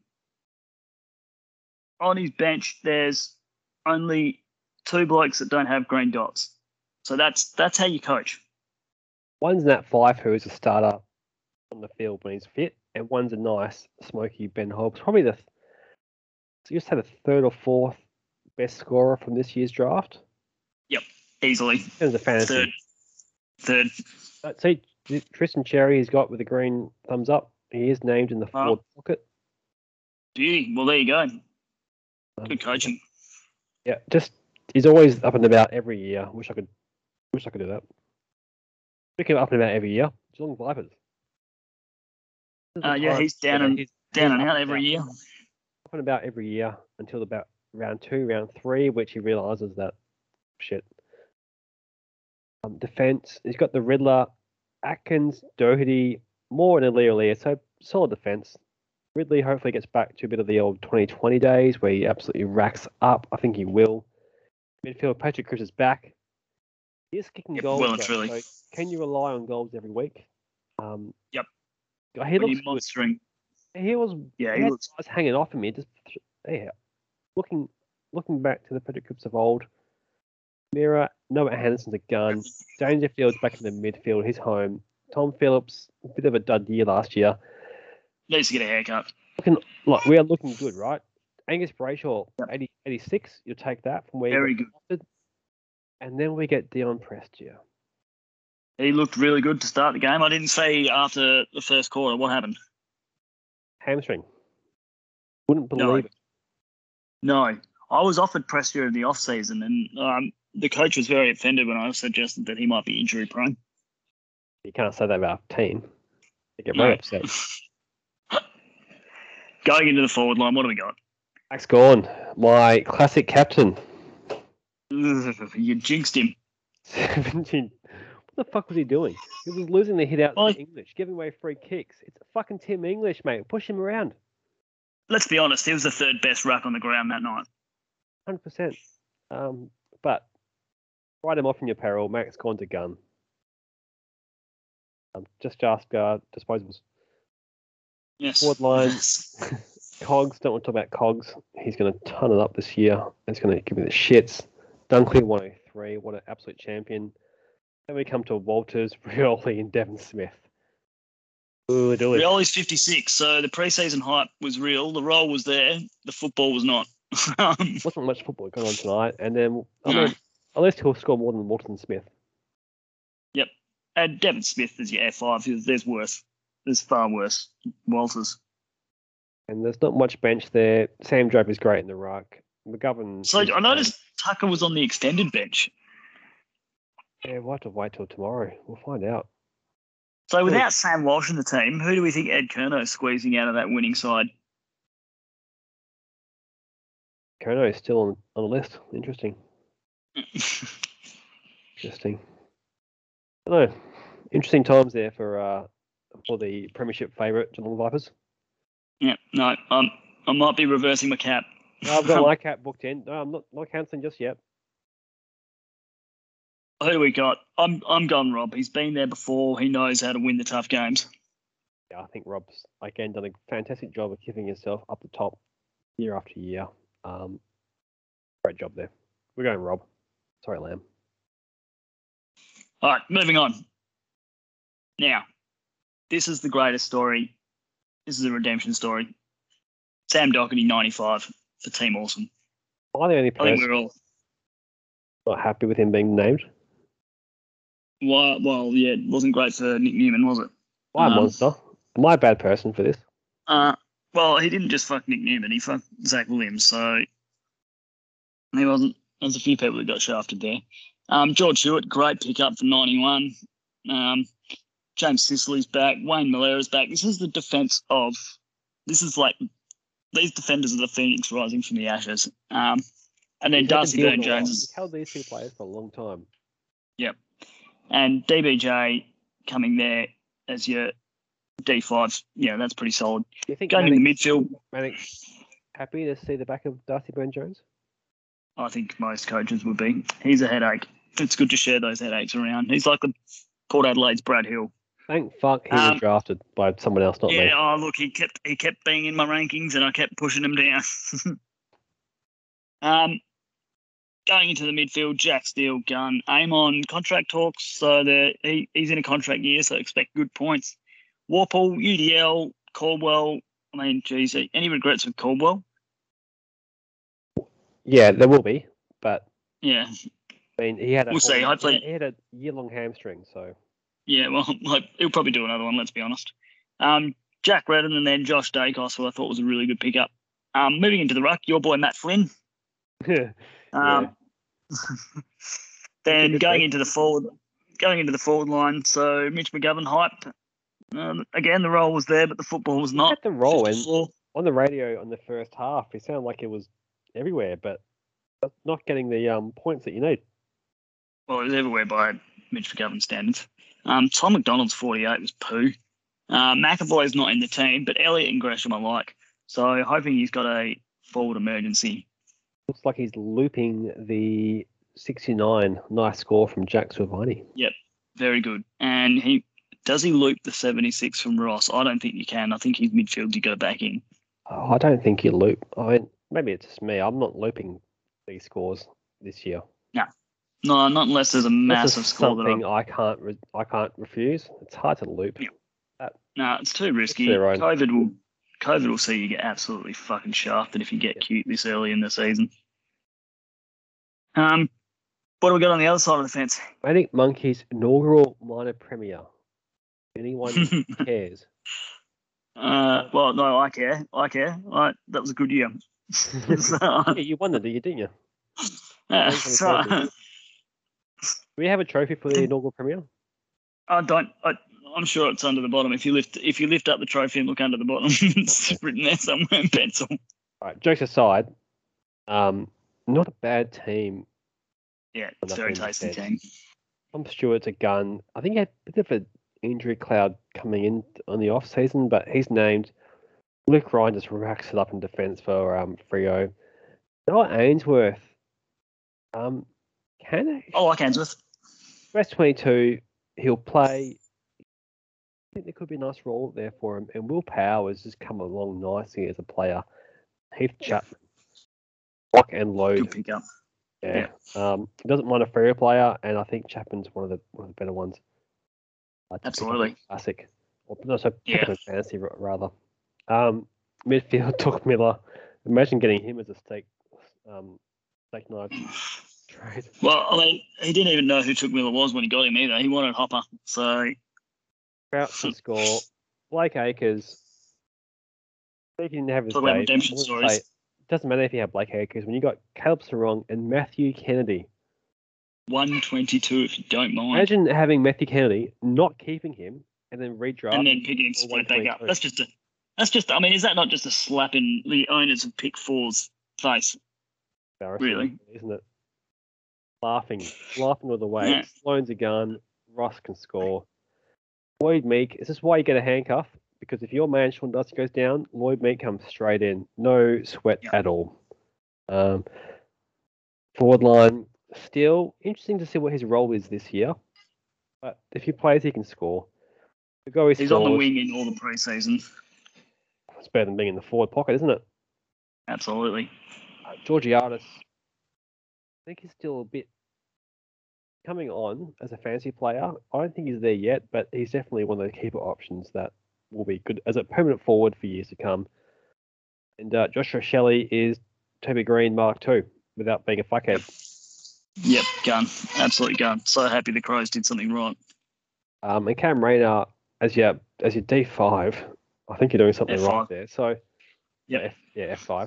Speaker 6: on his bench, there's only two blokes that don't have green dots. So that's that's how you coach.
Speaker 7: One's Nat Fife, who is a starter on the field when he's fit, and one's a nice, smoky Ben Hobbs. Probably the, th- so you just had a third or fourth best scorer from this year's draft.
Speaker 6: Easily.
Speaker 7: In terms of fantasy.
Speaker 6: Third. Third.
Speaker 7: Uh, See, Tristan Cherry he's got with a green thumbs up. He is named in the
Speaker 6: Oh.
Speaker 7: forward pocket.
Speaker 6: Beauty. Well, there you go.
Speaker 7: Um,
Speaker 6: Good coaching.
Speaker 7: Yeah, just he's always up and about every year. Wish I could, wish I could do that. Speaking of up and about every year, Geelong Vipers. This is the
Speaker 6: Uh, yeah,
Speaker 7: time
Speaker 6: he's down
Speaker 7: where
Speaker 6: and
Speaker 7: he's-
Speaker 6: down
Speaker 7: he's
Speaker 6: and
Speaker 7: up
Speaker 6: out every year.
Speaker 7: Up and about every year until about round two, round three, which he realizes that shit. Um, defense. He's got the Riddler, Atkins, Doherty, Moore, and Lear. So solid defense. Ridley hopefully gets back to a bit of the old twenty twenty days where he absolutely racks up. I think he will. Midfield, Patrick Cripps is back. He is kicking
Speaker 6: Yep,
Speaker 7: goals.
Speaker 6: well and
Speaker 7: though,
Speaker 6: truly.
Speaker 7: so can you rely on goals every week? Um,
Speaker 6: Yep.
Speaker 7: He
Speaker 6: When
Speaker 7: looks
Speaker 6: you're monstering.
Speaker 7: good. He was.
Speaker 6: Yeah,
Speaker 7: he
Speaker 6: he
Speaker 7: had
Speaker 6: looks.
Speaker 7: guys hanging off him. He just yeah. Looking looking back to the Patrick Cripps of old. Mira, Noah Henderson's a gun. Dangerfield's back in the midfield. He's home. Tom Phillips, a bit of a dud year last year.
Speaker 6: Needs to get a haircut.
Speaker 7: Looking like we are looking good, right? Angus Brayshaw,
Speaker 6: Yep.
Speaker 7: eighty, eighty-six. You'll take that from where
Speaker 6: Very
Speaker 7: you
Speaker 6: good.
Speaker 7: got drafted. And then we get Dion Prestia.
Speaker 6: He looked really good to start the game. I didn't say after the first quarter what happened.
Speaker 7: Hamstring. Wouldn't
Speaker 6: No.
Speaker 7: believe it.
Speaker 6: No, I was offered Prestia in the off season, and um, the coach was very offended when I suggested that he might be injury prone.
Speaker 7: You can't say that about a team. They get
Speaker 6: No.
Speaker 7: very upset.
Speaker 6: Going into the forward line, what do we got?
Speaker 7: Max Gorn, my classic captain.
Speaker 6: You jinxed him.
Speaker 7: seventeen. What the fuck was he doing? He was losing the hit out
Speaker 6: Well,
Speaker 7: to English, giving away free kicks. It's fucking Tim English, mate. Push him around.
Speaker 6: Let's be honest, he was the third best ruck on the ground that night.
Speaker 7: one hundred percent. Um, but write him off in your peril. Max Gorn's a gun. Um, just ask uh, disposables.
Speaker 6: Yes.
Speaker 7: Forward line.
Speaker 6: Yes.
Speaker 7: Cogs, don't want to talk about Cogs. He's going to ton it up this year. He's going to give me the shits. Dunkley one oh three, what an absolute champion. Then we come to Walters, Rioli, and Devon Smith. Ooh, do it.
Speaker 6: Rioli's fifty-six, so the preseason hype was real. The role was there. The football was not. Um,
Speaker 7: Wasn't much football going on tonight. And then, I
Speaker 6: No.
Speaker 7: mean, at least he'll score more than Walton Smith.
Speaker 6: and Devon Smith is your F five. There's worse. There's far worse. Walters.
Speaker 7: And there's not much bench there. Sam Drope is great in the ruck. McGovern.
Speaker 6: So
Speaker 7: is-
Speaker 6: I noticed Tucker was on the extended bench.
Speaker 7: Yeah, we'll have to wait till tomorrow. We'll find out.
Speaker 6: So without Sam Walsh in the team, who do we think Ed Kerno's squeezing out of that winning side?
Speaker 7: Kono is still on, on the list. Interesting. Interesting. I don't know. Interesting times there for uh for the premiership favourite Geelong Vipers.
Speaker 6: Yeah, no, um, I might be reversing my cap.
Speaker 7: No, I've got my cap booked in. No, I'm not not cancelling just yet.
Speaker 6: Who do we got? I'm I'm going Rob. He's been there before. He knows how to win the tough games.
Speaker 7: Yeah, I think Rob's again done a fantastic job of keeping himself up the top year after year. Um, great job there. We're going Rob. Sorry, Lamb.
Speaker 6: All right, moving on. Now, this is the greatest story. This is a redemption story. Sam Doherty, ninety-five for Team Awesome.
Speaker 7: Am I the only
Speaker 6: I think
Speaker 7: person
Speaker 6: we're all.
Speaker 7: not happy with him being named?
Speaker 6: Well, well, yeah, it wasn't great for Nick Newman, was it?
Speaker 7: Why
Speaker 6: Um,
Speaker 7: monster? Am I a bad person for this?
Speaker 6: Uh, well, he didn't just fuck Nick Newman. He fucked Zach Williams, so he wasn't. There's a few people who got shafted there. Um, George Hewitt, great pickup for ninety-one. Um, James Sicily's back. Wayne Malera's back. This is the defence of. This is like these defenders are the phoenix rising from the ashes. Um, and then
Speaker 7: He's had to
Speaker 6: Darcy
Speaker 7: deal with
Speaker 6: Burn
Speaker 7: a lot.
Speaker 6: Jones
Speaker 7: He's
Speaker 6: is,
Speaker 7: held these two players for a long time.
Speaker 6: and D B J coming there as your D five. Yeah, that's pretty solid.
Speaker 7: Do you think
Speaker 6: Going in the
Speaker 7: Mannix,
Speaker 6: midfield,
Speaker 7: Mannix happy to see the back of Darcy Burn-Jones?
Speaker 6: I think most coaches would be. He's a headache. It's good to share those headaches around. He's like the Port Adelaide's Brad Hill.
Speaker 7: Thank fuck he
Speaker 6: Um,
Speaker 7: was drafted by someone else, not
Speaker 6: yeah,
Speaker 7: me.
Speaker 6: oh look, he kept he kept being in my rankings, and I kept pushing him down. um, going into the midfield, Jack Steele, gun, aim on contract talks. So the he, he's in a contract year, so expect good points. Warple, U D L, Caldwell. I mean, geez, any regrets with Caldwell?
Speaker 7: Yeah, there will be, but
Speaker 6: Yeah,
Speaker 7: I mean, he had a
Speaker 6: We'll
Speaker 7: whole-
Speaker 6: see, hopefully-
Speaker 7: he had a year-long hamstring, so
Speaker 6: yeah. Well, like, he'll probably do another one. Let's be honest. Um, Jack Redden and then Josh Dacos, who I thought was a really good pickup. Um, moving into the ruck, your boy Matt Flynn. Um, then
Speaker 7: good
Speaker 6: going
Speaker 7: pick.
Speaker 6: into the forward, going into the forward line. So Mitch McGovern hype. Um, again, the role was there, but the football was
Speaker 7: He
Speaker 6: not.
Speaker 7: had the role, and
Speaker 6: fifty-four.
Speaker 7: on the radio on the first half, it sounded like it was everywhere, but not getting the um points that you need.
Speaker 6: Well, it was everywhere by Mitch McGovern standards. Um, Tom McDonald's forty-eight was poo. Uh, McAvoy's not in the team, but Elliott and Gresham I like. So hoping he's got a forward emergency.
Speaker 7: Looks like he's looping the sixty-nine. Nice score from Jack Silvani.
Speaker 6: Very good. And he does he loop the seventy-six from Ross? I don't think you can. I think he's midfield. You go back in.
Speaker 7: Oh, I don't think you loop. I mean, maybe it's just me. I'm not looping these scores this year.
Speaker 6: No, not unless there's a
Speaker 7: This
Speaker 6: massive
Speaker 7: is
Speaker 6: score that
Speaker 7: something
Speaker 6: I,
Speaker 7: I can't. Re- I can't refuse. It's hard to loop.
Speaker 6: Yeah. no, it's too risky.
Speaker 7: their own.
Speaker 6: COVID will COVID will see you get absolutely fucking shafted if you get cute this early in the season. Um, what do we got on the other side of the fence?
Speaker 7: I think Monkey's inaugural minor premiere. Anyone cares?
Speaker 6: Uh, well, no, I care. I care. I, that was a good year. so,
Speaker 7: Yeah, you won the year, didn't you?
Speaker 6: uh,
Speaker 7: Thanks for the
Speaker 6: so,
Speaker 7: trophy. Do we have a trophy for the inaugural premiere?
Speaker 6: I don't. I, I'm sure it's under the bottom. If you lift, if you lift up the trophy and look under the bottom, it's written there somewhere in pencil.
Speaker 7: All right, jokes aside, um, not a bad team.
Speaker 6: Yeah, it's
Speaker 7: Nothing
Speaker 6: very
Speaker 7: in
Speaker 6: tasty
Speaker 7: defence.
Speaker 6: team.
Speaker 7: Tom Stewart's a gun. I think he had a bit of an injury cloud coming in on the off season, but he's named. Luke Ryan just racks it up in defence for um, Freo. Noah Ainsworth. Um, can
Speaker 6: I like Ainsworth.
Speaker 7: West twenty-two, he'll play. I think there could be a nice role there for him. And Will Power has just come along nicely as a player. Heath Chapman. Lock and load.
Speaker 6: Good pick up.
Speaker 7: Yeah. Um, he doesn't mind a Freo player, and I think Chapman's one of the one of the better ones. Uh, to pick up
Speaker 6: Absolutely.
Speaker 7: in Classic. Or no, so pick
Speaker 6: Yeah.
Speaker 7: up in fantasy r- rather. Um, midfield, Took Miller. Imagine getting him as a steak, um, steak knife trade.
Speaker 6: Well, I mean, he didn't even know who Took Miller was when he got him either. He wanted Hopper. So
Speaker 7: Crouch can score. Blake Acres. He can have his
Speaker 6: talk about
Speaker 7: day.
Speaker 6: redemption
Speaker 7: I wouldn't
Speaker 6: stories.
Speaker 7: say- It doesn't matter if you have Blake Acres. When you got Caleb Sarong and Matthew Kennedy.
Speaker 6: one twenty-two, if you don't mind,
Speaker 7: Imagine having Matthew Kennedy, not keeping him, and then redraft.
Speaker 6: and then picking him
Speaker 7: for
Speaker 6: straight back up.
Speaker 7: one twenty-two.
Speaker 6: That's just a. That's just. I mean, is that not just a slap in the owners of pick four's face?
Speaker 7: Embarrassing,
Speaker 6: Really?
Speaker 7: isn't it? Laughing, laughing all the way.
Speaker 6: Yeah.
Speaker 7: Sloane's a gun. Ross can score. Lloyd Meek. Is this why you get a handcuff? Because if your man Sean Dusty goes down, Lloyd Meek comes straight in. No sweat
Speaker 6: Yeah.
Speaker 7: at all. Um, forward line. Still interesting to see what his role is this year. But if he plays, he can score. The go he
Speaker 6: He's on the
Speaker 7: scores,
Speaker 6: wing in all the preseason.
Speaker 7: It's better than being in the forward pocket, isn't it?
Speaker 6: Absolutely.
Speaker 7: Uh, Georgiadis, I think he's still a bit coming on as a fantasy player. I don't think he's there yet, but he's definitely one of the keeper options that will be good as a permanent forward for years to come. And uh, Joshua Shelley is Toby Green Mark two without being a fuckhead.
Speaker 6: Yep, gun. Absolutely gun. So happy the Crows did something right.
Speaker 7: Um, and Cam Rayner as your as your D five. I think you're doing something
Speaker 6: F
Speaker 7: right
Speaker 6: five.
Speaker 7: there. So
Speaker 6: Yep.
Speaker 7: F, yeah, F five.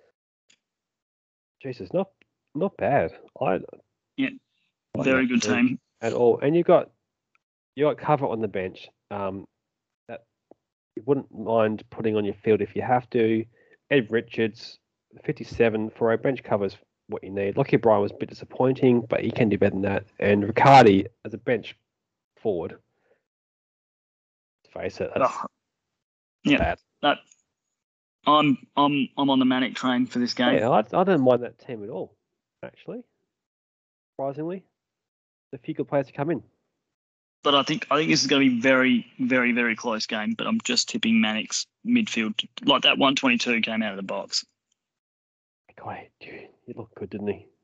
Speaker 7: Jesus, not not bad. I
Speaker 6: Yeah,
Speaker 7: I
Speaker 6: Very
Speaker 7: like
Speaker 6: good
Speaker 7: that
Speaker 6: team.
Speaker 7: at all. And you got you got cover on the bench. Um, that you wouldn't mind putting on your field if you have to. Ed Richards, fifty-seven for a bench covers what you need. Lockie Bryan was a bit disappointing, but he can do better than that. And Riccardi as a bench forward. Let's face it, that's
Speaker 6: Oh, yeah.
Speaker 7: bad.
Speaker 6: That, I'm I'm I'm on the manic train for this game.
Speaker 7: Yeah, I, I don't mind that team at all, actually. Surprisingly, a few good players to come in.
Speaker 6: But I think I think this is going to be very, very, very close game. But I'm just tipping Mannix midfield. Like that one twenty-two came out of the box.
Speaker 7: God, dude, he looked good, didn't he?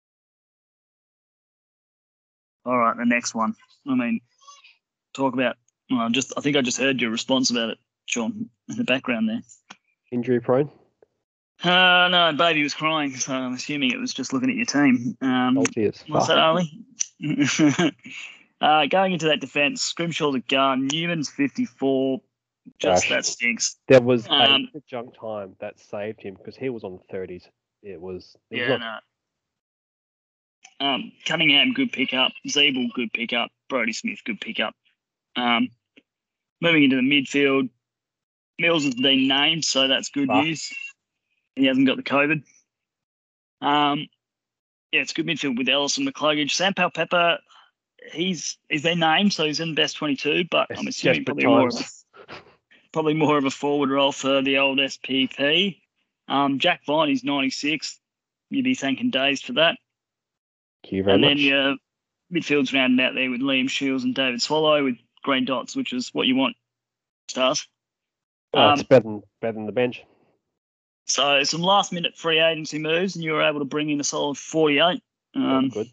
Speaker 6: All right, the next one. I mean, talk about. Well, just I think I just heard your response about it, Sean, in the background there.
Speaker 7: Injury prone.
Speaker 6: Uh, no, baby was crying, so I'm assuming it was just looking at your team. Um,
Speaker 7: Salty as
Speaker 6: what's
Speaker 7: fuck.
Speaker 6: that, Ali? uh, going into that defence, Scrimshaw's a gun. Newman's fifty-four. Just
Speaker 7: Gosh.
Speaker 6: that stinks.
Speaker 7: There was
Speaker 6: Um,
Speaker 7: a junk time that saved him because he was on thirties. It was. It was
Speaker 6: Yeah,
Speaker 7: not,
Speaker 6: no. Um, Cunningham, good pickup. Zeeble, good pickup. Brody Smith, good pickup. Um, moving into the midfield, Mills has been named, so that's good
Speaker 7: Ah.
Speaker 6: news. He hasn't got the COVID. Um, yeah, it's good midfield with Ellis and McCluggage. Sam Pepper, he's he's been named, so he's in the best twenty-two. But I'm
Speaker 7: It's
Speaker 6: assuming
Speaker 7: desperate
Speaker 6: probably more of
Speaker 7: times.
Speaker 6: a, probably more of a forward role for the old S P P. Um, Jack Vine, he's ninety-six. You'd be thanking Days for that.
Speaker 7: Thank you very
Speaker 6: And
Speaker 7: much.
Speaker 6: then your midfield's rounded out there with Liam Shields and David Swallow with green dots, which is what you want, Stars.
Speaker 7: Oh, it's
Speaker 6: Um,
Speaker 7: better than better than the bench.
Speaker 6: so some last minute free agency moves, and you were able to bring in a solid forty-eight. Um,
Speaker 7: That's good.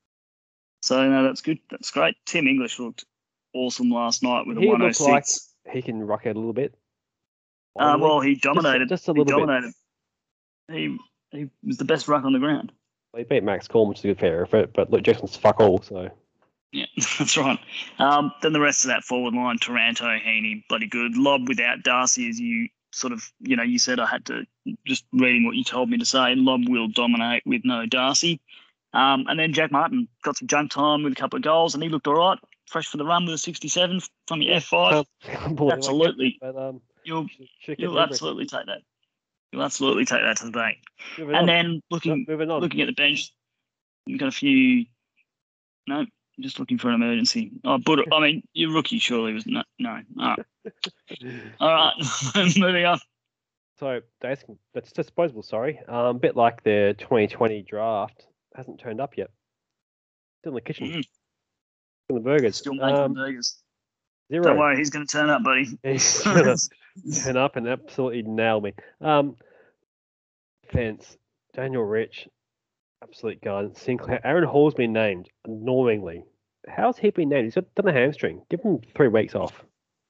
Speaker 6: So no, that's good. That's great. Tim English looked awesome last night with a
Speaker 7: He
Speaker 6: one oh
Speaker 7: looked like
Speaker 6: six.
Speaker 7: he can rock out a little bit.
Speaker 6: Uh,
Speaker 7: Finally.
Speaker 6: well, he dominated.
Speaker 7: just a
Speaker 6: he
Speaker 7: little bit.
Speaker 6: dominated. He he was the best ruck on the ground.
Speaker 7: He beat Max Gorn, which is a good fair effort, but Luke Jackson's fuck all. So
Speaker 6: Yeah, that's right. Um, then the rest of that forward line, Taranto, Heaney, bloody good. Lob without Darcy, as you sort of, you know, you said I had to, just reading what you told me to say, Lob will dominate with no Darcy. Um, and then Jack Martin got some junk time with a couple of goals, and he looked all right. Fresh for the run with a sixty-seven from your F five.
Speaker 7: Can't- can't believe I
Speaker 6: Absolutely.
Speaker 7: kept it, But um,
Speaker 6: You'll
Speaker 7: should, should keep
Speaker 6: you'll
Speaker 7: remembering.
Speaker 6: absolutely take that. You'll absolutely take that to the bank.
Speaker 7: Moving
Speaker 6: And
Speaker 7: on.
Speaker 6: then looking
Speaker 7: No, moving on.
Speaker 6: looking at the bench, we've got a few. No, just looking for an emergency. Oh, but I mean, your rookie surely was no. No. All right. All right. Moving on.
Speaker 7: So that's that's disposable. Sorry, um, a bit like the twenty twenty draft hasn't turned up yet. Still in the kitchen,
Speaker 6: Mm,
Speaker 7: in the burgers.
Speaker 6: still making
Speaker 7: um,
Speaker 6: burgers.
Speaker 7: zero.
Speaker 6: Don't worry, he's going to turn up, buddy.
Speaker 7: He's gonna turn up and absolutely nail me. Um, Fence, Daniel Rich, absolute gun. Sinclair, Aaron Hall's been named annoyingly. How's he been named? He's got done a hamstring. Give him three weeks off.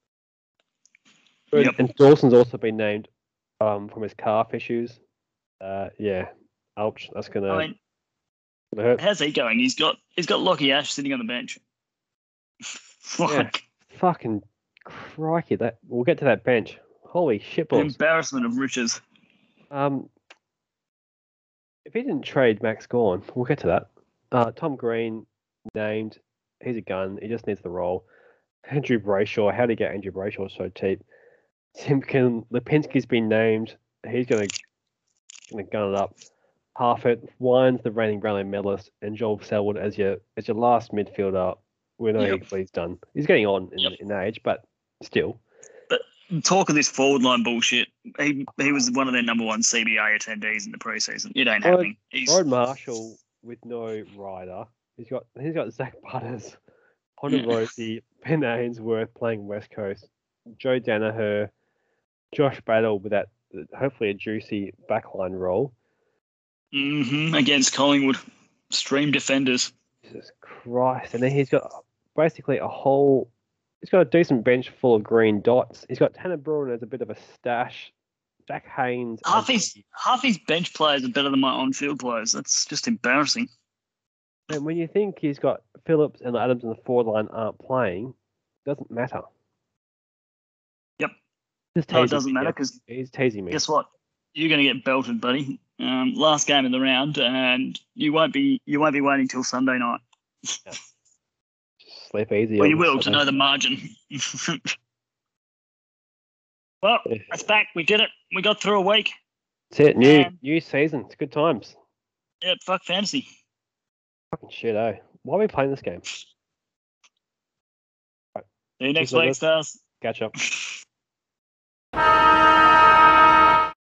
Speaker 6: Yep.
Speaker 7: And Dawson's also been named um, from his calf issues. Uh, yeah, ouch. That's gonna,
Speaker 6: I mean,
Speaker 7: gonna hurt.
Speaker 6: how's he going? He's got he's got Lockie Ash sitting on the bench. Like,
Speaker 7: Fucking crikey! That we'll get to that bench. Holy shit
Speaker 6: an
Speaker 7: balls.
Speaker 6: embarrassment of riches.
Speaker 7: Um, if he didn't trade Max Gorn, we'll get to that. Uh, Tom Green named. He's a gun. He just needs the role. Andrew Brayshaw. How did he get Andrew Brayshaw so cheap? Simpkin Lipinski's been named. He's gonna gonna gun it up. Harford, Wines, the reigning Brownlow medalist, and Joel Selwood as your as your last midfielder. We know
Speaker 6: Yep.
Speaker 7: he, what he's done. He's getting on in,
Speaker 6: Yep.
Speaker 7: in age, but still.
Speaker 6: Talk of this forward line bullshit. He he was one of their number one C B A attendees in the preseason. It ain't
Speaker 7: Rod-
Speaker 6: happening. He's
Speaker 7: Rod Marshall with no rider. He's got he's got Zach Butters, Honda
Speaker 6: Yeah.
Speaker 7: Rosie, Ben Ainsworth playing West Coast, Joe Danaher, Josh Battle with that hopefully a juicy backline role.
Speaker 6: hmm against Collingwood. Stream defenders.
Speaker 7: Jesus Christ! And then he's got basically a whole. He's got a decent bench full of green dots. He's got Tanner Bruin as a bit of a stash. Jack Haynes.
Speaker 6: Half
Speaker 7: as
Speaker 6: his half his bench players are better than my on field players. That's just embarrassing.
Speaker 7: And when you think he's got Phillips and Adams in the forward line aren't playing, it doesn't matter.
Speaker 6: Yep.
Speaker 7: Just
Speaker 6: No, it
Speaker 7: teasing
Speaker 6: doesn't
Speaker 7: me,
Speaker 6: matter
Speaker 7: yeah.
Speaker 6: because
Speaker 7: He's teasing me.
Speaker 6: guess what? You're going to get belted, buddy. Um, last game of the round, and you won't be you won't be waiting till Sunday night.
Speaker 7: Sleep easy.
Speaker 6: Well,
Speaker 7: on
Speaker 6: you will to
Speaker 7: Sunday.
Speaker 6: know the margin. Well,
Speaker 7: Yeah.
Speaker 6: that's back. We did it. We got through a week.
Speaker 7: That's it. New
Speaker 6: And-
Speaker 7: new season. It's good times.
Speaker 6: Yeah, fuck fantasy.
Speaker 7: Fucking shit, eh? Why are we playing this game?
Speaker 6: See you next
Speaker 7: Cheers,
Speaker 6: week,
Speaker 7: Douglas.
Speaker 6: Stars.
Speaker 7: Catch up.